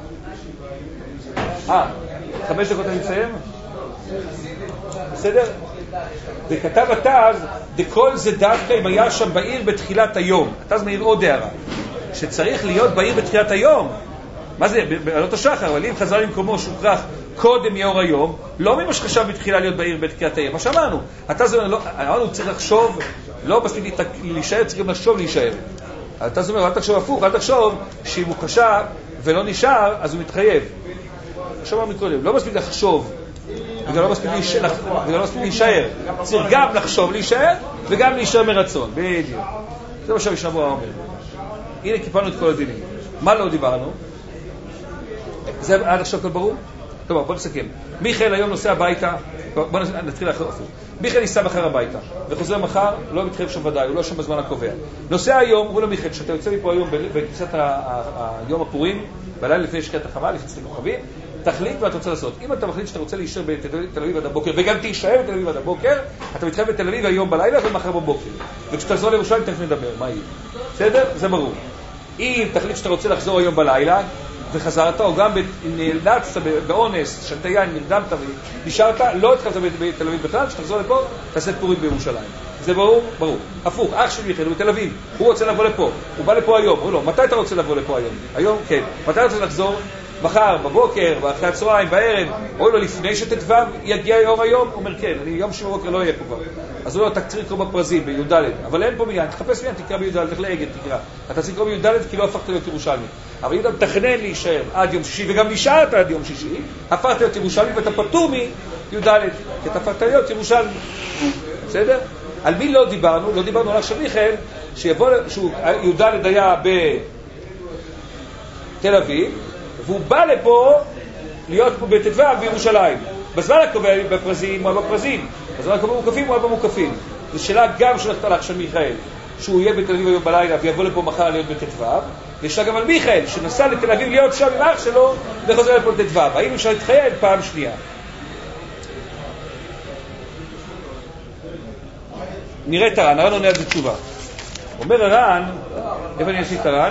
[SPEAKER 2] 5 דקות אני מסיים? בסדר? וכתב התז, דכל זה דווקא אם היה שם בעיר בתחילת היום. התז מעיר עוד הערה, שצריך להיות בעיר בתחילת היום. מה זה? בעלות השחר, אבל אם חזר למקומו שהוכרח קודם יאור היום, לא ממה שחשב בתחילה להיות בעיר בתחילת היום. מה שאמרנו? התז אומר, אמרנו צריך לחשוב, לא מספיק להישאר, צריך גם לחשוב להישאר. התז אומר, אל תחשוב הפוך, אל תחשוב שאם הוא חשב ולא נשאר, אז הוא מתחייב. עכשיו מקודם, לא מספיק לחשוב וגם לא מספיק להישאר. צריך גם לחשוב להישאר וגם להישאר מרצון. בדיוק. זה מה שהמשנה ברורה אומר. הנה קיפלנו את כל הדינים. מה לא דיברנו? זה עד עכשיו כל ברור? טוב, בוא נסכם. מיכאל היום נוסע הביתה, בוא נתחיל אחר הפוך. מיכאל ניסע מחר הביתה וחוזר מחר, לא מתחייב שם ודאי, הוא לא שם בזמן הקובע. נוסע היום, הוא לא מיכאל, שאתה יוצא מפה היום בכניסת היום הפורים, בלילה לפני שקיעת החמה, לפני צליל כוכבים, תחליט מה אתה רוצה לעשות. אם אתה מחליט שאתה רוצה להישאר בתל אביב עד הבוקר, וגם תישאר בתל אביב עד הבוקר, אתה מתחייב בתל אביב היום בלילה ומחר בבוקר. וכשתחזור לירושלים תכף נדבר, מה יהיה? בסדר? זה ברור. אם תחליט שאתה רוצה לחזור היום בלילה, וחזרת, או גם נאלצת באונס, שתה יין, נרדמת ונשארת, לא התחלת בתל אביב בכלל, שתחזור לפה, תעשה פורים בירושלים. זה ברור? ברור. הפוך, אח של מיכאל הוא בתל אביב, הוא רוצה לבוא לפה, הוא בא לפה היום, הוא לא, מתי אתה רוצה לבוא לפה היום? היום? כן. מתי אתה רוצה לחזור? מחר, בבוקר, אחרי הצהריים, בערב, או לא לפני שט"ו יגיע יום היום? הוא אומר כן, אני יום שבבוקר לא אהיה פה כבר. אז הוא לא, אתה צריך לקרוא בפרזים, בי"ד, אבל אין פה מיין, תחפש מיין, תקרא בי"ד, לך לאגד, תקרא. אתה צריך לקרוא בי"ד כי לא הפכת להיות ירושלמי. אבל אם אתה מתכנן להישאר עד יום שישי, וגם נשארת עד יום שישי, הפכת להיות ירושלמי ואתה פטור מי"ד, כי אתה הפכת להיות ירושלמי. בסדר? על מי לא דיברנו? לא דיברנו על עכשיו מיכאל, שיבוא, י"ד היה בתל אביב, והוא בא לפה להיות פה בט"ו בירושלים. בזמן הקובע בפרזים או בפרזים, בזמן הקובע במוקפים או במוקפים. זו שאלה גם של הלך של מיכאל, שהוא יהיה בתל אביב היום בלילה ויבוא לפה מחר להיות בט"ו. יש לה גם על מיכאל, שנסע לתל אביב להיות שם עם אח שלו וחוזר לפה לט"ו. האם אפשר להתחייב פעם שנייה? נראה את הר"ן, הר"ן עונה על זה תשובה. אומר הר"ן, איפה אני אעשי את הר"ן?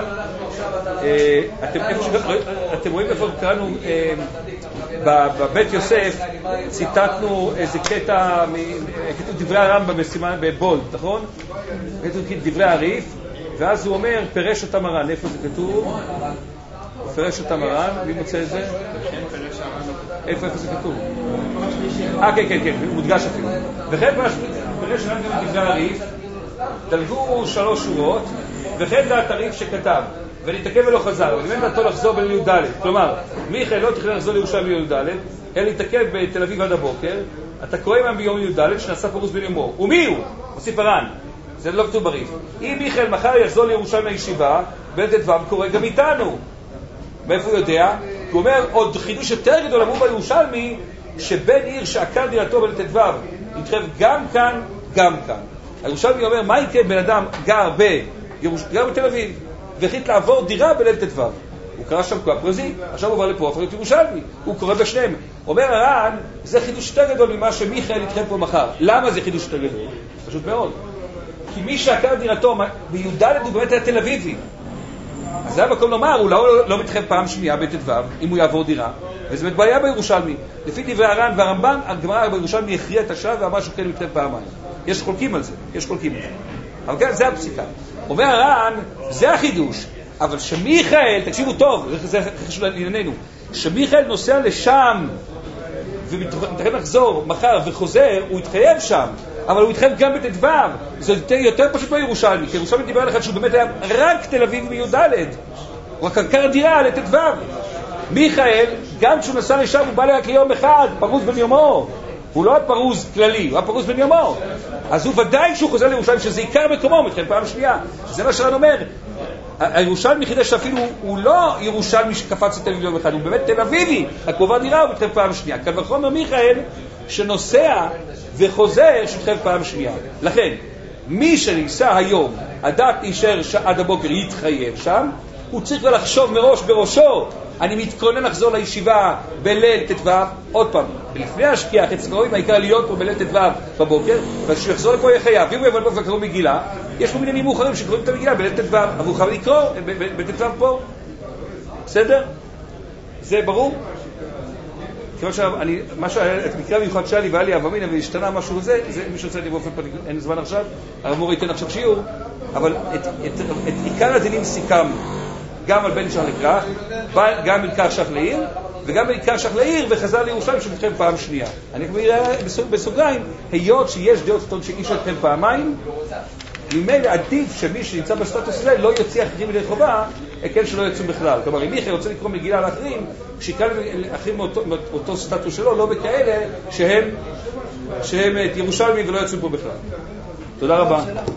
[SPEAKER 2] אתם רואים איפה קראנו בבית יוסף, ציטטנו איזה קטע, כתוב דברי הר"ן בבולד, נכון? כתוב דברי הריף, ואז הוא אומר, פרש אותם הר"ן. איפה זה כתוב? פרש אותם הר"ן, מי מוצא את זה? איפה זה כתוב? כן, הוא מודגש אפילו. וכן פרש הר"ן גם דברי הריף, דלגו 3 שורות, וכן דעת הריף שכתב, ונתעכב ולא חזר, ולמד דעתו לחזור בי"ד. כלומר, מיכאל לא תכנן לחזור לירושלים בי"ד, אלא להתעכב בתל אביב עד הבוקר. אתה קורא מהם ביום י"ד שנעשה פרוס בן יומו. ומי הוא? מוסיף הר"ן. זה לא כתוב בריף. אם מיכאל מחר יחזור לירושלים לישיבה, בט"ו קורא גם איתנו. מאיפה הוא יודע? הוא אומר, עוד חידוש יותר גדול אמרו בירושלמי, שבן עיר שעקר דירתו בט"ו יתחייב גם כאן, גם כאן. הירושלמי אומר, מה יקרה בן אדם גר בתל אביב, והחליט לעבור דירה בליל ט"ו? הוא קרא שם כבר פרזי, עכשיו הוא עבר לפה, הפך להיות ירושלמי, הוא קורא בשניהם. אומר הר"ן, זה חידוש יותר גדול ממה שמיכאל יתחייב פה מחר. למה זה חידוש יותר גדול? פשוט מאוד. כי מי שעקר דירתו בי"ד הוא באמת היה תל אביבי. אז זה המקום לומר, הוא לא מתחייב פעם שנייה בט"ו, אם הוא יעבור דירה. וזה באמת בעיה בירושלמי. לפי דברי הר"ן והרמב"ן, הגמרא בירושלמי הכריעה את השלב ואמר שהוא כן מתחייב פעמיים. יש חולקים על זה. אבל כן, זה הפסיקה. אומר הר"ן, זה החידוש. אבל שמיכאל, תקשיבו טוב, זה חשוב לענייננו, שמיכאל נוסע לשם ומתחיל לחזור מחר וחוזר, הוא יתחייב שם, אבל הוא יתחייב גם בט"ו. זה יותר פשוט בירושלמי, כי ירושלמי דיבר לך שהוא באמת היה רק תל אביב מי"ד, הוא רק עקר דירה לט"ו. מיכאל, גם כשהוא נסע לשם, הוא בא רק ליום אחד, פרוז בן יומו. הוא לא הפרוז כללי, הוא הפרוז בן יומו. אז הוא ודאי כשהוא חוזר לירושלים, שזה עיקר מקומו, מתחיל פעם שנייה. זה מה שרן אומר. הירושלמי חידש אפילו, הוא לא ירושלמי שקפץ לתל אביב יום אחד, הוא באמת תל אביבי, הקרובה דירה, הוא מתחיל פעם שנייה. קל וחומר מיכאל, שנוסע וחוזר, שמתחיל פעם שנייה. לכן, מי שניסה היום, הדת נשאר עד הבוקר, יתחייב שם, הוא צריך לחשוב מראש בראשו, אני מתכונן לחזור לישיבה בליל ט"ו, עוד פעם, לפני השקיעה, אצלנו העיקר להיות פה בליל ט"ו בבוקר, וכשהוא יחזור לפה יהיה חייב, ואם הוא יבוא לפה וקראו מגילה, יש פה מינים מאוחרים שקוראים את המגילה בליל ט"ו, אבל הוא חייב לקרוא בט"ו פה, בסדר? זה ברור? כיוון מה שאת מקרה מיוחד שלי והיה לי אבמינה והשתנה משהו זה מי שרוצה לי באופן פרטי, אין זמן עכשיו, הרב מורי ייתן עכשיו שיעור, אבל את עיקר הדינים סיכמנו, גם על בן שח לכרך, גם בעיקר שח לעיר, וגם בעיקר שח לעיר וחזר לירושלים שמתחיל פעם שנייה. אני כבר בסוגריים, היות שיש דעות סתון שאיש יתחיל פעמיים, ממילא עדיף שמי שנמצא בסטטוס הזה לא יוציא אחרים מדי חובה, כן שלא יצאו בכלל. כלומר, אם מיכאל רוצה לקרוא מגילה לאחרים, שיקרא לאחרים מאותו סטטוס שלו, לא בכאלה שהם ירושלמי ולא יצאו פה בכלל. תודה רבה.